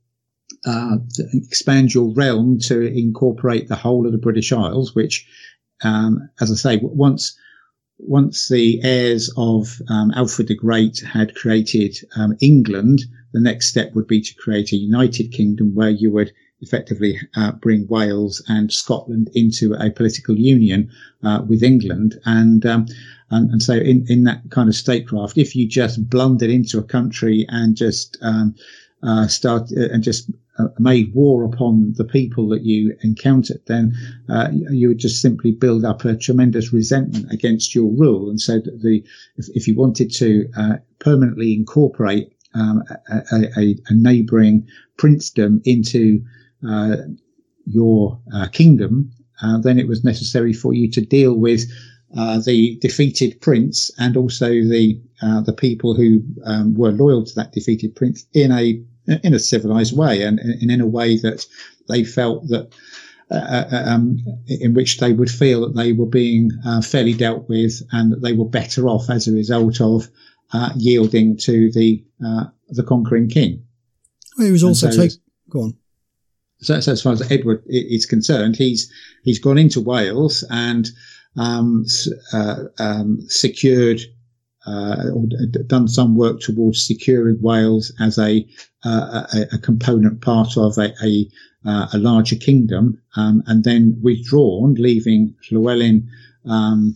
Uh, expand your realm to incorporate the whole of the British Isles, which, um, as I say, once once the heirs of um, Alfred the Great had created um, England, the next step would be to create a united kingdom where you would effectively uh, bring Wales and Scotland into a political union uh, with England. And, um, and and so in, in that kind of statecraft, if you just blundered into a country and just um, uh, start uh, and just uh, made war upon the people that you encountered, then uh, you would just simply build up a tremendous resentment against your rule. And so the if, if you wanted to uh, permanently incorporate um, a, a, a neighbouring princedom into uh, your uh, kingdom, uh, then it was necessary for you to deal with uh, the defeated prince and also the uh, the people who um, were loyal to that defeated prince in a in a civilized way, and, and in a way that they felt that uh, um, in which they would feel that they were being uh, fairly dealt with, and that they were better off as a result of uh, yielding to the uh, the conquering king. Well, he was also so, take. Go on. So, so as far as Edward is concerned, he's he's gone into Wales and um, uh, um, secured. Uh, or done some work towards securing Wales as a uh, a, a component part of a a, uh, a larger kingdom, um, and then withdrawn, leaving Llewellyn um,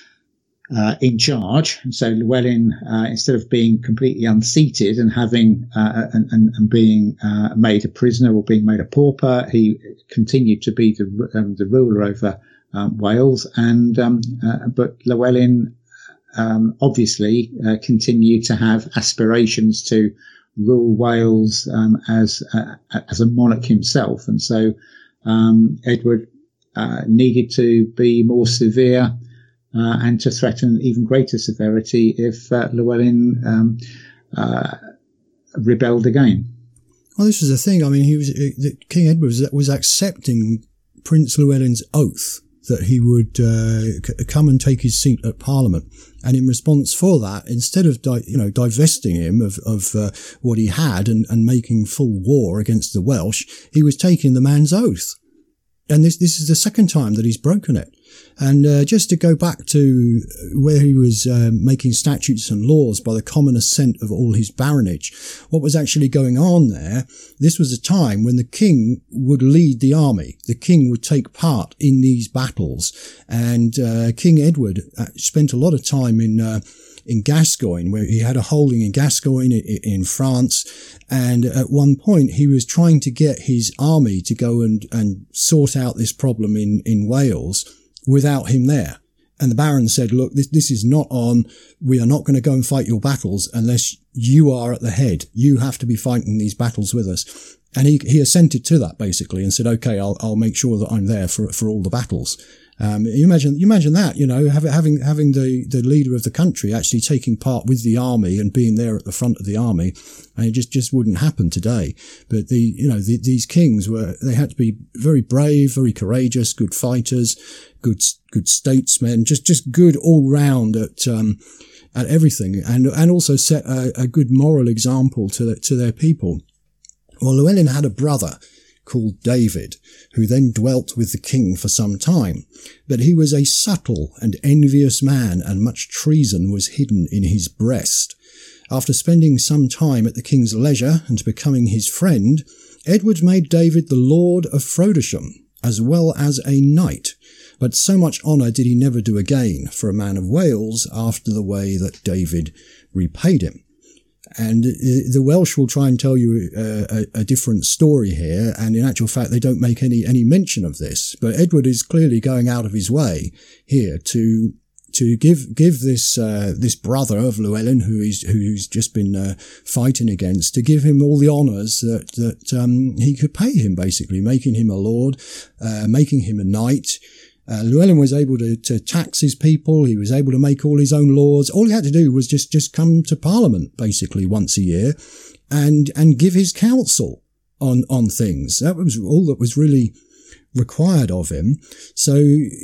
uh, in charge. And so Llewellyn, uh, instead of being completely unseated and having uh, and, and, and being uh, made a prisoner or being made a pauper, he continued to be the um, the ruler over um, Wales. And um, uh, but Llewellyn. Um, obviously, uh, continue to have aspirations to rule Wales um, as uh, as a monarch himself, and so um, Edward uh, needed to be more severe uh, and to threaten even greater severity if uh, Llewellyn um, uh, rebelled again. Well, this was the thing. I mean, he was uh, King Edward was, was accepting Prince Llewellyn's oath that he would uh, c- come and take his seat at Parliament. And in response for that, instead of di- you know divesting him of, of uh, what he had and, and making full war against the Welsh, he was taking the man's oath. And this this is the second time that he's broken it. And uh, just to go back to where he was uh, making statutes and laws by the common assent of all his baronage, what was actually going on there, this was a time when the king would lead the army. The king would take part in these battles. And uh, King Edward spent a lot of time in uh, in Gascoigne, where he had a holding in Gascoigne in France. And at one point he was trying to get his army to go and, and sort out this problem in, in Wales without him there. And the Baron said, look, this, this is not on. We are not going to go and fight your battles unless you are at the head. You have to be fighting these battles with us. And he, he assented to that basically and said, okay, I'll, I'll make sure that I'm there for, for all the battles. Um, you imagine, you imagine that, you know, having, having the, the leader of the country actually taking part with the army and being there at the front of the army. And it just, just wouldn't happen today. But the, you know, the, these kings were, they had to be very brave, very courageous, good fighters, good, good statesmen, just, just good all round at, um, at everything. And, and also set a, a good moral example to the, to their people. Well, Llewellyn had a brother called David, who then dwelt with the king for some time. But he was a subtle and envious man, and much treason was hidden in his breast. After spending some time at the king's leisure and becoming his friend, Edward made David the Lord of Frodisham, as well as a knight. But so much honour did he never do again for a man of Wales after the way that David repaid him. And the Welsh will try and tell you a, a, a different story here, and in actual fact they don't make any any mention of this. But Edward is clearly going out of his way here to to give give this uh, this brother of Llewellyn, who he's who's just been uh, fighting against, to give him all the honours that that um, he could pay him, basically making him a lord, uh, making him a knight. Uh, Llewellyn was able to, to tax his people. He was able to make all his own laws. All he had to do was just, just come to Parliament basically once a year and, and give his counsel on, on things. That was all that was really required of him. So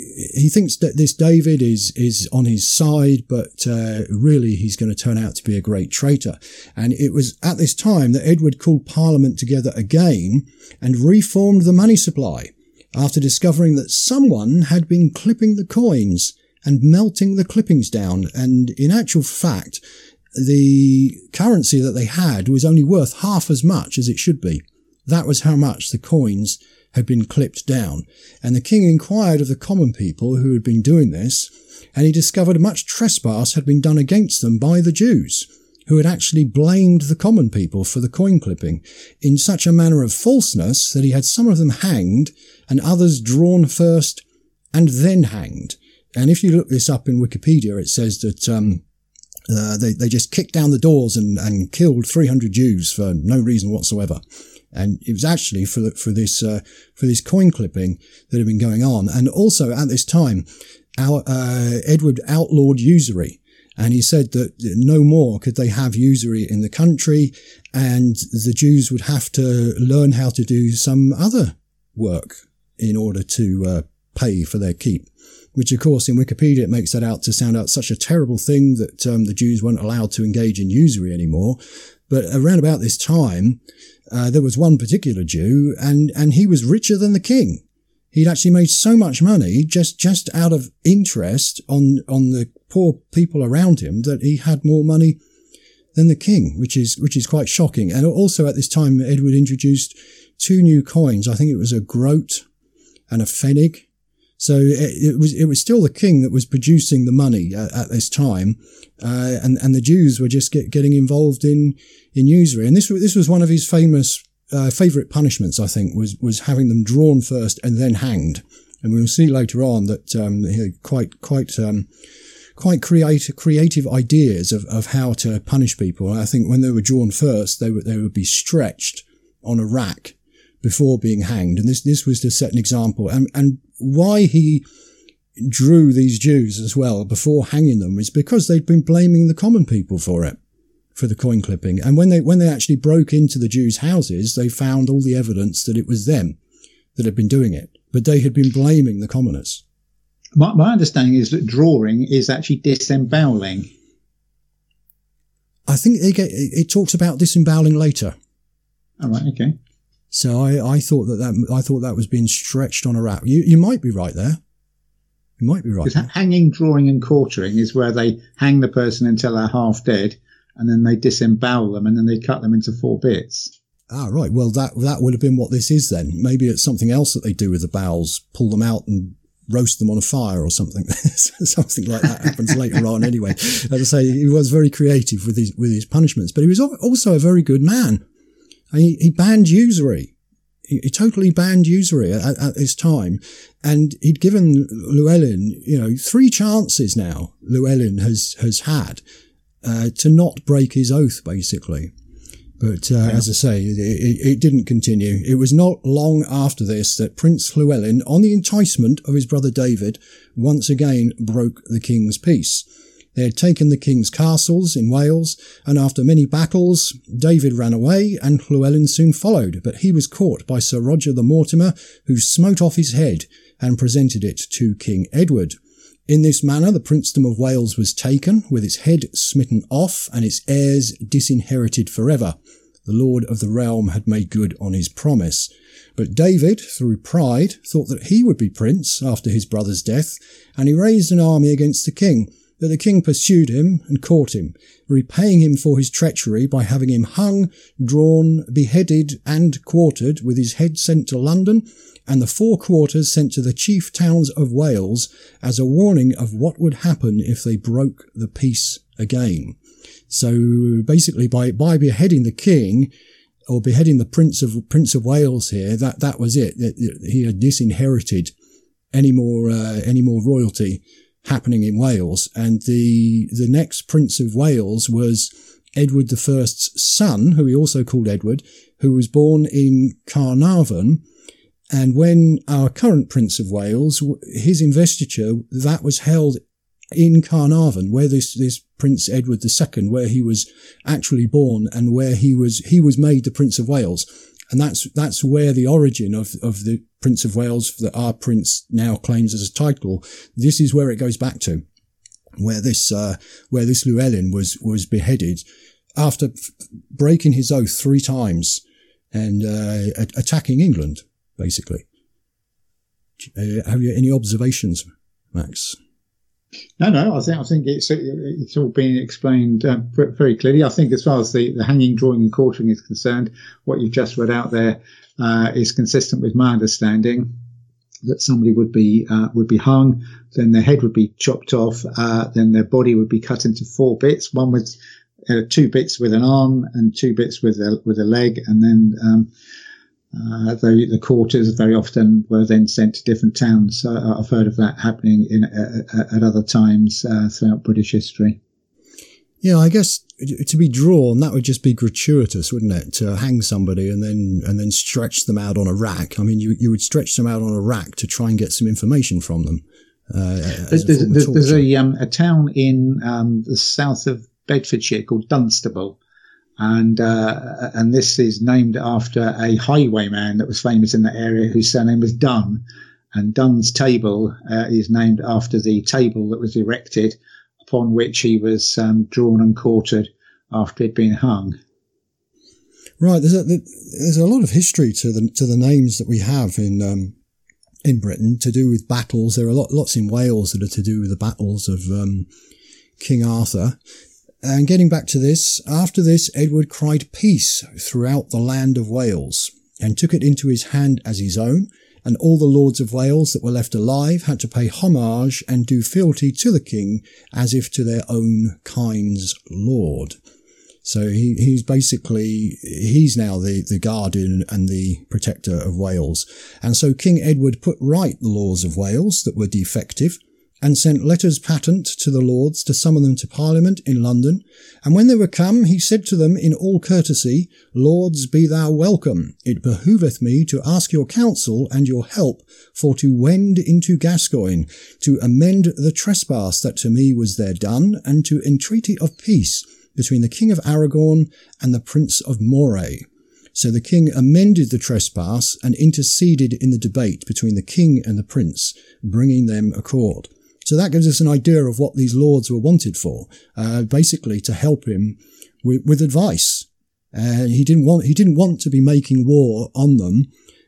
he thinks that this David is, is on his side, but, uh, really he's going to turn out to be a great traitor. And it was at this time that Edward called Parliament together again and reformed the money supply, after discovering that someone had been clipping the coins and melting the clippings down. And in actual fact, the currency that they had was only worth half as much as it should be. That was how much the coins had been clipped down. And the king inquired of the common people who had been doing this, and he discovered much trespass had been done against them by the Jews, who had actually blamed the common people for the coin clipping in such a manner of falseness that he had some of them hanged and others drawn first and then hanged. And if you look this up in Wikipedia, it says that um, uh, they, they just kicked down the doors and, and killed three hundred Jews for no reason whatsoever. And it was actually for the, for this uh, for this coin clipping that had been going on. And also at this time, our, uh, Edward outlawed usury. And he said that no more could they have usury in the country, and the Jews would have to learn how to do some other work in order to uh, pay for their keep. Which, of course, in Wikipedia, it makes that out to sound out such a terrible thing that um, the Jews weren't allowed to engage in usury anymore. But around about this time, uh, there was one particular Jew, and, and he was richer than the king. He'd actually made so much money just, just out of interest on, on the poor people around him that he had more money than the king, which is, which is quite shocking. And also at this time, Edward introduced two new coins. I think it was a groat and a pfennig. So it, it was, it was still the king that was producing the money at, at this time. Uh, and, and the Jews were just get, getting involved in, in usury. And this, this was one of his famous Uh, favourite punishments, I think, was, was having them drawn first and then hanged. And we'll see later on that, um, he had quite, quite, um, quite creative, creative ideas of, of how to punish people. I think when they were drawn first, they would, they would be stretched on a rack before being hanged. And this, this was to set an example. And, and why he drew these Jews as well before hanging them is because they'd been blaming the common people for it. For the coin clipping. And when they, when they actually broke into the Jews' houses, they found all the evidence that it was them that had been doing it, but they had been blaming the commoners. My, my understanding is that drawing is actually disemboweling. I think it, get, it talks about disemboweling later. All right. Okay. So I, I thought that, that, I thought that was being stretched on a rack. You, you might be right there. You might be right. Because hanging, drawing and quartering is where they hang the person until they're half dead, and then they disembowel them, and then they cut them into four bits. Ah, right. Well, that that would have been what this is then. Maybe it's something else that they do with the bowels, pull them out and roast them on a fire or something. Something like that happens later on anyway. As I say, he was very creative with his, with his punishments, but he was also a very good man. He, he banned usury. He, he totally banned usury at, at this time. And he'd given Llewellyn, you know, three chances now Llewellyn has, has had. Uh, to not break his oath, basically. But, uh, yeah. as I say, it, it, it didn't continue. It was not long after this that Prince Llewellyn, on the enticement of his brother David, once again broke the king's peace. They had taken the king's castles in Wales, and after many battles, David ran away, and Llewellyn soon followed, but he was caught by Sir Roger the Mortimer, who smote off his head and presented it to King Edward. In this manner, the princedom of Wales was taken, with its head smitten off and its heirs disinherited forever. The lord of the realm had made good on his promise. But David, through pride, thought that he would be prince after his brother's death, and he raised an army against the king. But the king pursued him and caught him, repaying him for his treachery by having him hung, drawn, beheaded, and quartered, with his head sent to London, and the four quarters sent to the chief towns of Wales as a warning of what would happen if they broke the peace again. So basically, by by beheading the king, or beheading the Prince of Prince of Wales here, that that was it. He had disinherited any more uh, any more royalty happening in Wales, and the the next Prince of Wales was Edward the First's son, who he also called Edward, who was born in Carnarvon. And when our current Prince of Wales, his investiture, that was held in Carnarvon, where this, this Prince Edward the Second, where he was actually born and where he was, he was made the Prince of Wales. And that's, that's where the origin of, of the Prince of Wales that our prince now claims as a title. This is where it goes back to, where this, uh, where this Llewellyn was, was beheaded after breaking his oath three times and, uh, attacking England. Basically. Uh, have you any observations, Max? No, no, I think I think it's it's all been explained uh, very clearly. I think as far as the, the hanging, drawing, and quartering is concerned, what you've just read out there uh, is consistent with my understanding. That somebody would be uh, would be hung, then their head would be chopped off, uh, then their body would be cut into four bits, one with uh, two bits with an arm and two bits with a with a leg, and then um, uh, the, the quarters very often were then sent to different towns. So I've heard of that happening in uh, at other times uh, throughout British history. Yeah, I guess to be drawn, that would just be gratuitous, wouldn't it? To hang somebody and then and then stretch them out on a rack. I mean, you you would stretch them out on a rack to try and get some information from them. Uh, there's a, there's, there's a, um, a town in um, the south of Bedfordshire called Dunstable, and uh, and this is named after a highwayman that was famous in that area whose surname was Dunn. And Dunn's table uh, is named after the table that was erected upon which he was um, drawn and quartered after he'd been hung. Right, there's a there's a lot of history to the to the names that we have in um, in Britain to do with battles. There are a lot lots in Wales that are to do with the battles of um, King Arthur. And getting back to this, after this, Edward cried peace throughout the land of Wales, and took it into his hand as his own. And all the lords of Wales that were left alive had to pay homage and do fealty to the king as if to their own kind's lord. So he, he's basically, he's now the, the guardian and the protector of Wales. And so King Edward put right the laws of Wales that were defective, and sent letters patent to the lords to summon them to Parliament in London. And when they were come, he said to them in all courtesy, Lords, be thou welcome. It behoveth me to ask your counsel and your help for to wend into Gascoigne, to amend the trespass that to me was there done, and to entreaty of peace between the King of Aragon and the Prince of Moray. So the king amended the trespass and interceded in the debate between the king and the prince, bringing them accord. So that gives us an idea of what these lords were wanted for, uh, basically to help him with, with advice. Uh, he didn't want, he didn't want to be making war on them.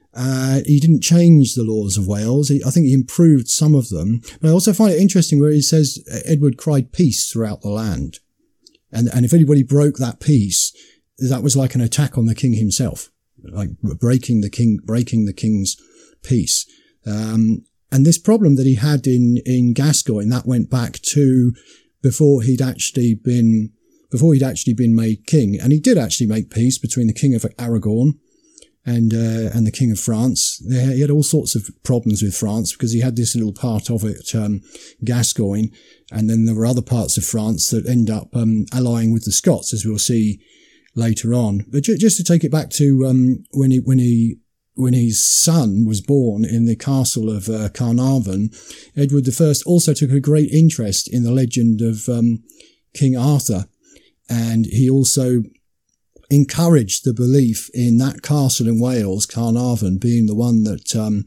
Uh, he didn't change the laws of Wales. He, I think he improved some of them. But I also find it interesting where he says Edward cried peace throughout the land. And, and if anybody broke that peace, that was like an attack on the king himself, like breaking the king, breaking the king's peace. Um, And this problem that he had in, in Gascoigne, that went back to before he'd actually been, before he'd actually been made king. And he did actually make peace between the King of Aragon and, uh, and the King of France. He had all sorts of problems with France because he had this little part of it, um, Gascoigne. And then there were other parts of France that end up, um, allying with the Scots, as we'll see later on. But ju- just to take it back to, um, when he, when he, When his son was born in the castle of uh, Carnarvon, Edward the First also took a great interest in the legend of um, King Arthur. And he also encouraged the belief in that castle in Wales, Carnarvon, being the one that um,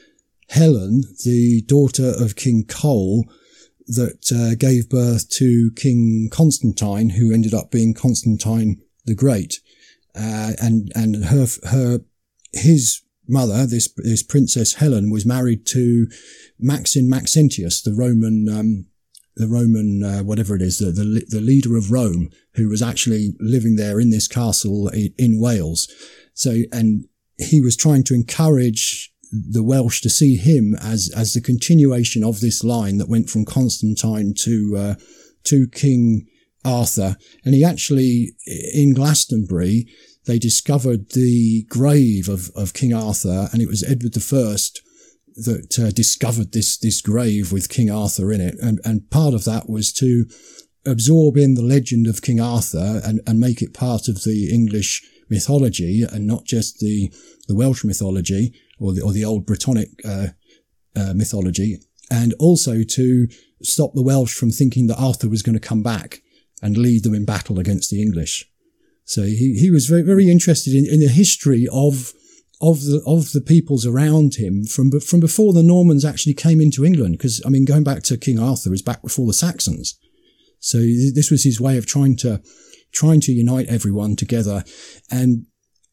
Helen, the daughter of King Cole, that uh, gave birth to King Constantine, who ended up being Constantine the Great. Uh, and, and her, her, his mother, this, this Princess Helen, was married to Maxin Maxentius, the Roman, um, the Roman, uh, whatever it is, the, the, the leader of Rome, who was actually living there in this castle in, in Wales. So, and he was trying to encourage the Welsh to see him as, as the continuation of this line that went from Constantine to, uh, to King Arthur. And he actually, in Glastonbury, they discovered the grave of, of King Arthur, and it was Edward the First that uh, discovered this, this grave with King Arthur in it. And, and part of that was to absorb in the legend of King Arthur and, and make it part of the English mythology and not just the, the Welsh mythology or the, or the old Brittonic, uh, uh, mythology. And also to stop the Welsh from thinking that Arthur was going to come back and lead them in battle against the English. So he, he was very, very interested in, in the history of, of the, of the peoples around him from, from before the Normans actually came into England. Because, I mean, going back to King Arthur is back before the Saxons. So this was his way of trying to, trying to unite everyone together. And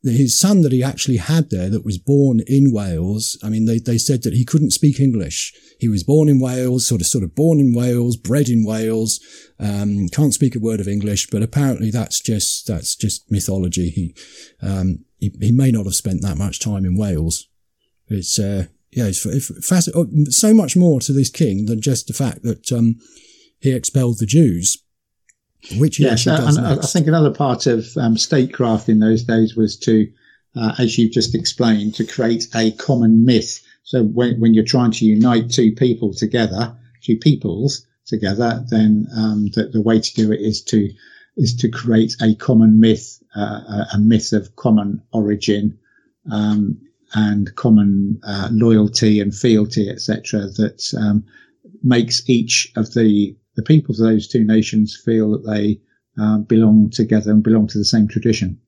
his son that he actually had there that was born in Wales, I mean, they, they said that he couldn't speak English. He was born in Wales, sort of, sort of born in Wales, bred in Wales, um, can't speak a word of English, but apparently that's just, that's just mythology. He, um, he, he may not have spent that much time in Wales. It's, uh, yeah, it's, it's fascinating. So much more to this king than just the fact that, um, he expelled the Jews. Which yes, uh, and I think another part of um, statecraft in those days was to, uh, as you've just explained, to create a common myth. So when, when you're trying to unite two people together, two peoples together, then um, the, the way to do it is to is to create a common myth, uh, a, a myth of common origin um, and common uh, loyalty and fealty, et cetera, that um, makes each of the the peoples of those two nations feel that they uh, belong together and belong to the same tradition.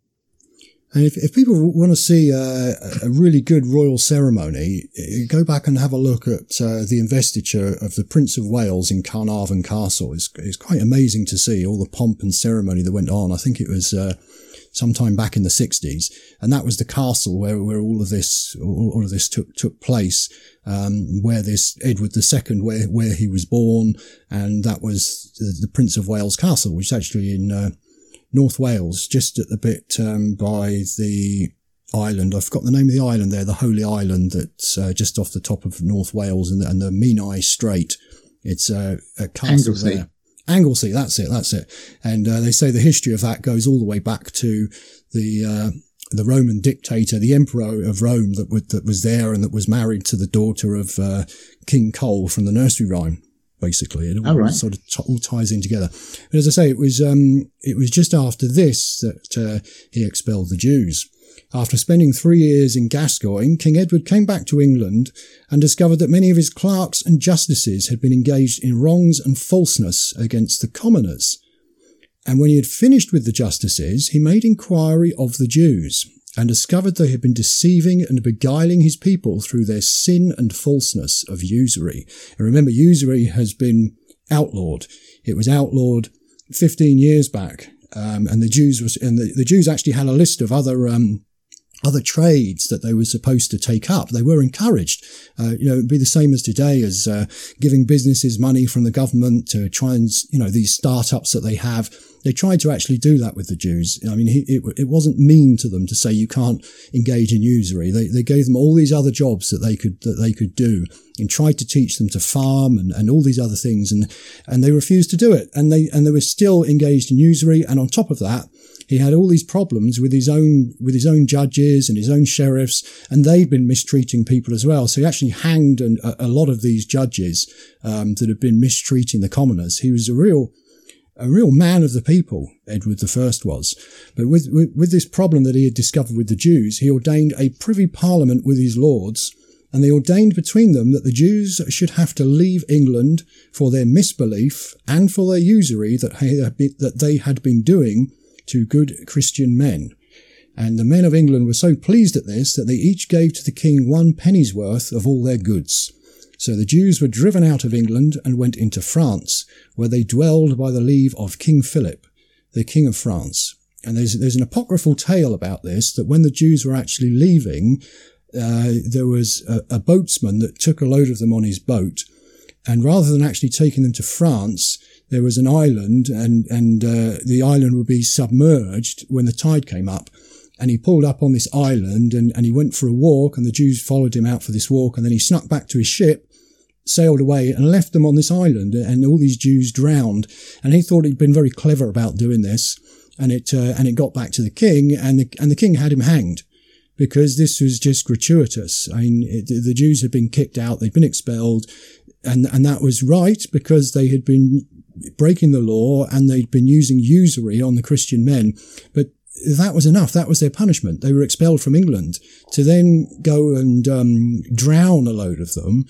And if, if people want to see uh, a really good royal ceremony, go back and have a look at uh, the investiture of the Prince of Wales in Carnarvon Castle. It's, it's quite amazing to see all the pomp and ceremony that went on. I think it was uh, sometime back in the sixties, and that was the castle where, where all of this all, all of this took took place. Um, where this Edward the Second, where where he was born, and that was the, the Prince of Wales Castle, which is actually in uh, North Wales, just at the bit um, by the island. I forgot the name of the island there, the Holy Island that's uh, just off the top of North Wales, and, and the Menai Strait. It's uh, a castle Anglesey. there. Anglesey, that's it, that's it. And uh, they say the history of that goes all the way back to the uh, the Roman dictator, the emperor of Rome that, w- that was there and that was married to the daughter of uh, King Cole from the nursery rhyme. Basically, it all, all right. sort of t- all ties in together. But as I say, it was um, it was just after this that uh, he expelled the Jews. After spending three years in Gascoigne, King Edward came back to England and discovered that many of his clerks and justices had been engaged in wrongs and falseness against the commoners. And when he had finished with the justices, he made inquiry of the Jews and discovered they had been deceiving and beguiling his people through their sin and falseness of usury. And remember, usury has been outlawed. It was outlawed fifteen years back. Um, and the Jews was, and the, the Jews actually had a list of other, um, other trades that they were supposed to take up. They were encouraged. Uh, you know, it'd be the same as today as, uh, giving businesses money from the government to try and, you know, these startups that they have. They tried to actually do that with the Jews. I mean, he, it, it wasn't mean to them to say you can't engage in usury. They, they gave them all these other jobs that they could, that they could do and tried to teach them to farm and, and all these other things. And, and they refused to do it. And they, and they were still engaged in usury. And on top of that, he had all these problems with his own, with his own judges and his own sheriffs, and they'd been mistreating people as well. So he actually hanged an, a, a lot of these judges, um, that had been mistreating the commoners. He was a real, a real man of the people, Edward the First was. But with, with, with this problem that he had discovered with the Jews, he ordained a privy parliament with his lords, and they ordained between them that the Jews should have to leave England for their misbelief and for their usury that, that they had been doing to good Christian men. And the men of England were so pleased at this that they each gave to the king one penny's worth of all their goods. So the Jews were driven out of England and went into France, where they dwelled by the leave of King Philip, the king of France. And there's, there's an apocryphal tale about this, that when the Jews were actually leaving, uh, there was a, a boatsman that took a load of them on his boat. And rather than actually taking them to France, there was an island, and, and uh, the island would be submerged when the tide came up. And he pulled up on this island and, and he went for a walk, and the Jews followed him out for this walk, and then he snuck back to his ship, sailed away and left them on this island, and all these Jews drowned. And he thought he'd been very clever about doing this, and it uh, and it got back to the king, and the, and the king had him hanged, because this was just gratuitous. I mean, it, the Jews had been kicked out, they'd been expelled, and and that was right, because they had been breaking the law and they'd been using usury on the Christian men. But that was enough. That was their punishment. They were expelled from England. To then go and um, drown a load of them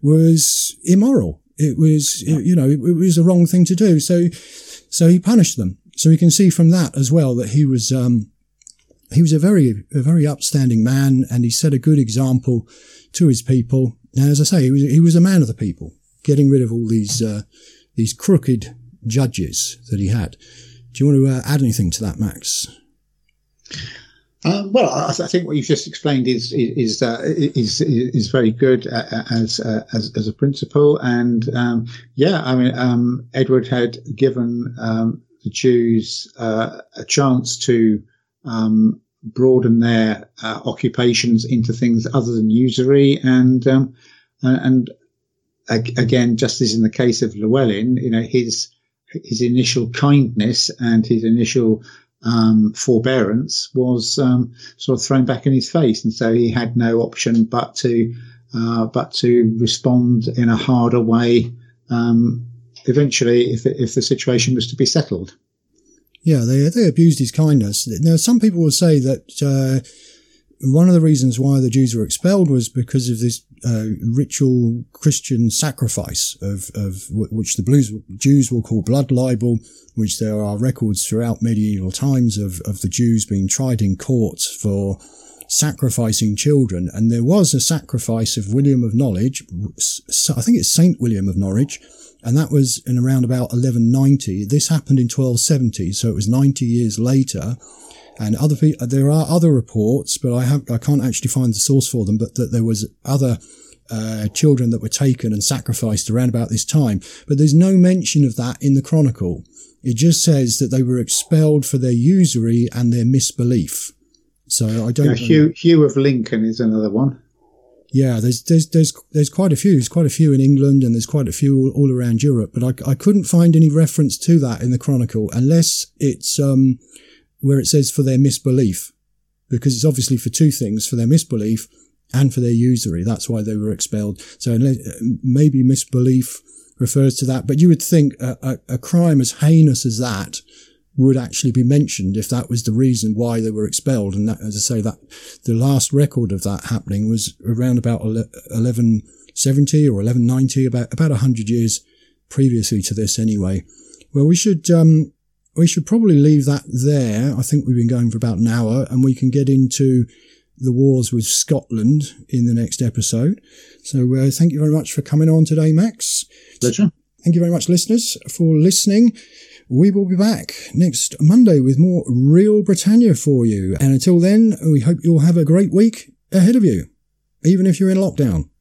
was immoral. It was, it, you know, it, it was the wrong thing to do. So, so he punished them. So we can see from that as well that he was, um, he was a very, a very upstanding man, and he set a good example to his people. And as I say, he was, he was a man of the people, getting rid of all these, uh, these crooked judges that he had. Do you want to uh, add anything to that, Max? Um, well, I, I think what you've just explained is is uh, is is very good uh, as uh, as as a principle, and um, yeah, I mean, um, Edward had given um, the Jews uh, a chance to um, broaden their uh, occupations into things other than usury, and um, and again, just as in the case of Llewellyn, you know, his his initial kindness and his initial Um, forbearance was um, sort of thrown back in his face, and so he had no option but to uh, but to respond in a harder way. Um, eventually, if if the situation was to be settled. Yeah, they they abused his kindness. Now, some people will say that uh, one of the reasons why the Jews were expelled was because of this uh, ritual Christian sacrifice of of which the blues, Jews will call blood libel, which there are records throughout medieval times of, of the Jews being tried in courts for sacrificing children. And there was a sacrifice of William of Norwich, I think it's Saint William of Norwich, and that was in around about eleven ninety. This happened in twelve seventy, so it was ninety years later. And other people, there are other reports, but I have, I can't actually find the source for them, but that there was other uh, children that were taken and sacrificed around about this time. But there's no mention of that in the Chronicle. It just says that they were expelled for their usury and their misbelief. So I don't yeah, know. Hugh, Hugh of Lincoln is another one. Yeah, there's, there's, there's, there's quite a few. There's quite a few in England, and there's quite a few all, all around Europe, but I, I couldn't find any reference to that in the Chronicle unless it's, um, where it says for their misbelief, because it's obviously for two things, for their misbelief and for their usury. That's why they were expelled. So maybe misbelief refers to that, but you would think a, a, a crime as heinous as that would actually be mentioned if that was the reason why they were expelled. And that, as I say, that the last record of that happening was around about eleven seventy or eleven ninety, about, about a hundred years previously to this anyway. Well, we should, um, we should probably leave that there. I think we've been going for about an hour, and we can get into the wars with Scotland in the next episode. So uh, thank you very much for coming on today, Max. Pleasure. Thank you very much, listeners, for listening. We will be back next Monday with more Real Britannia for you. And until then, we hope you'll have a great week ahead of you, even if you're in lockdown.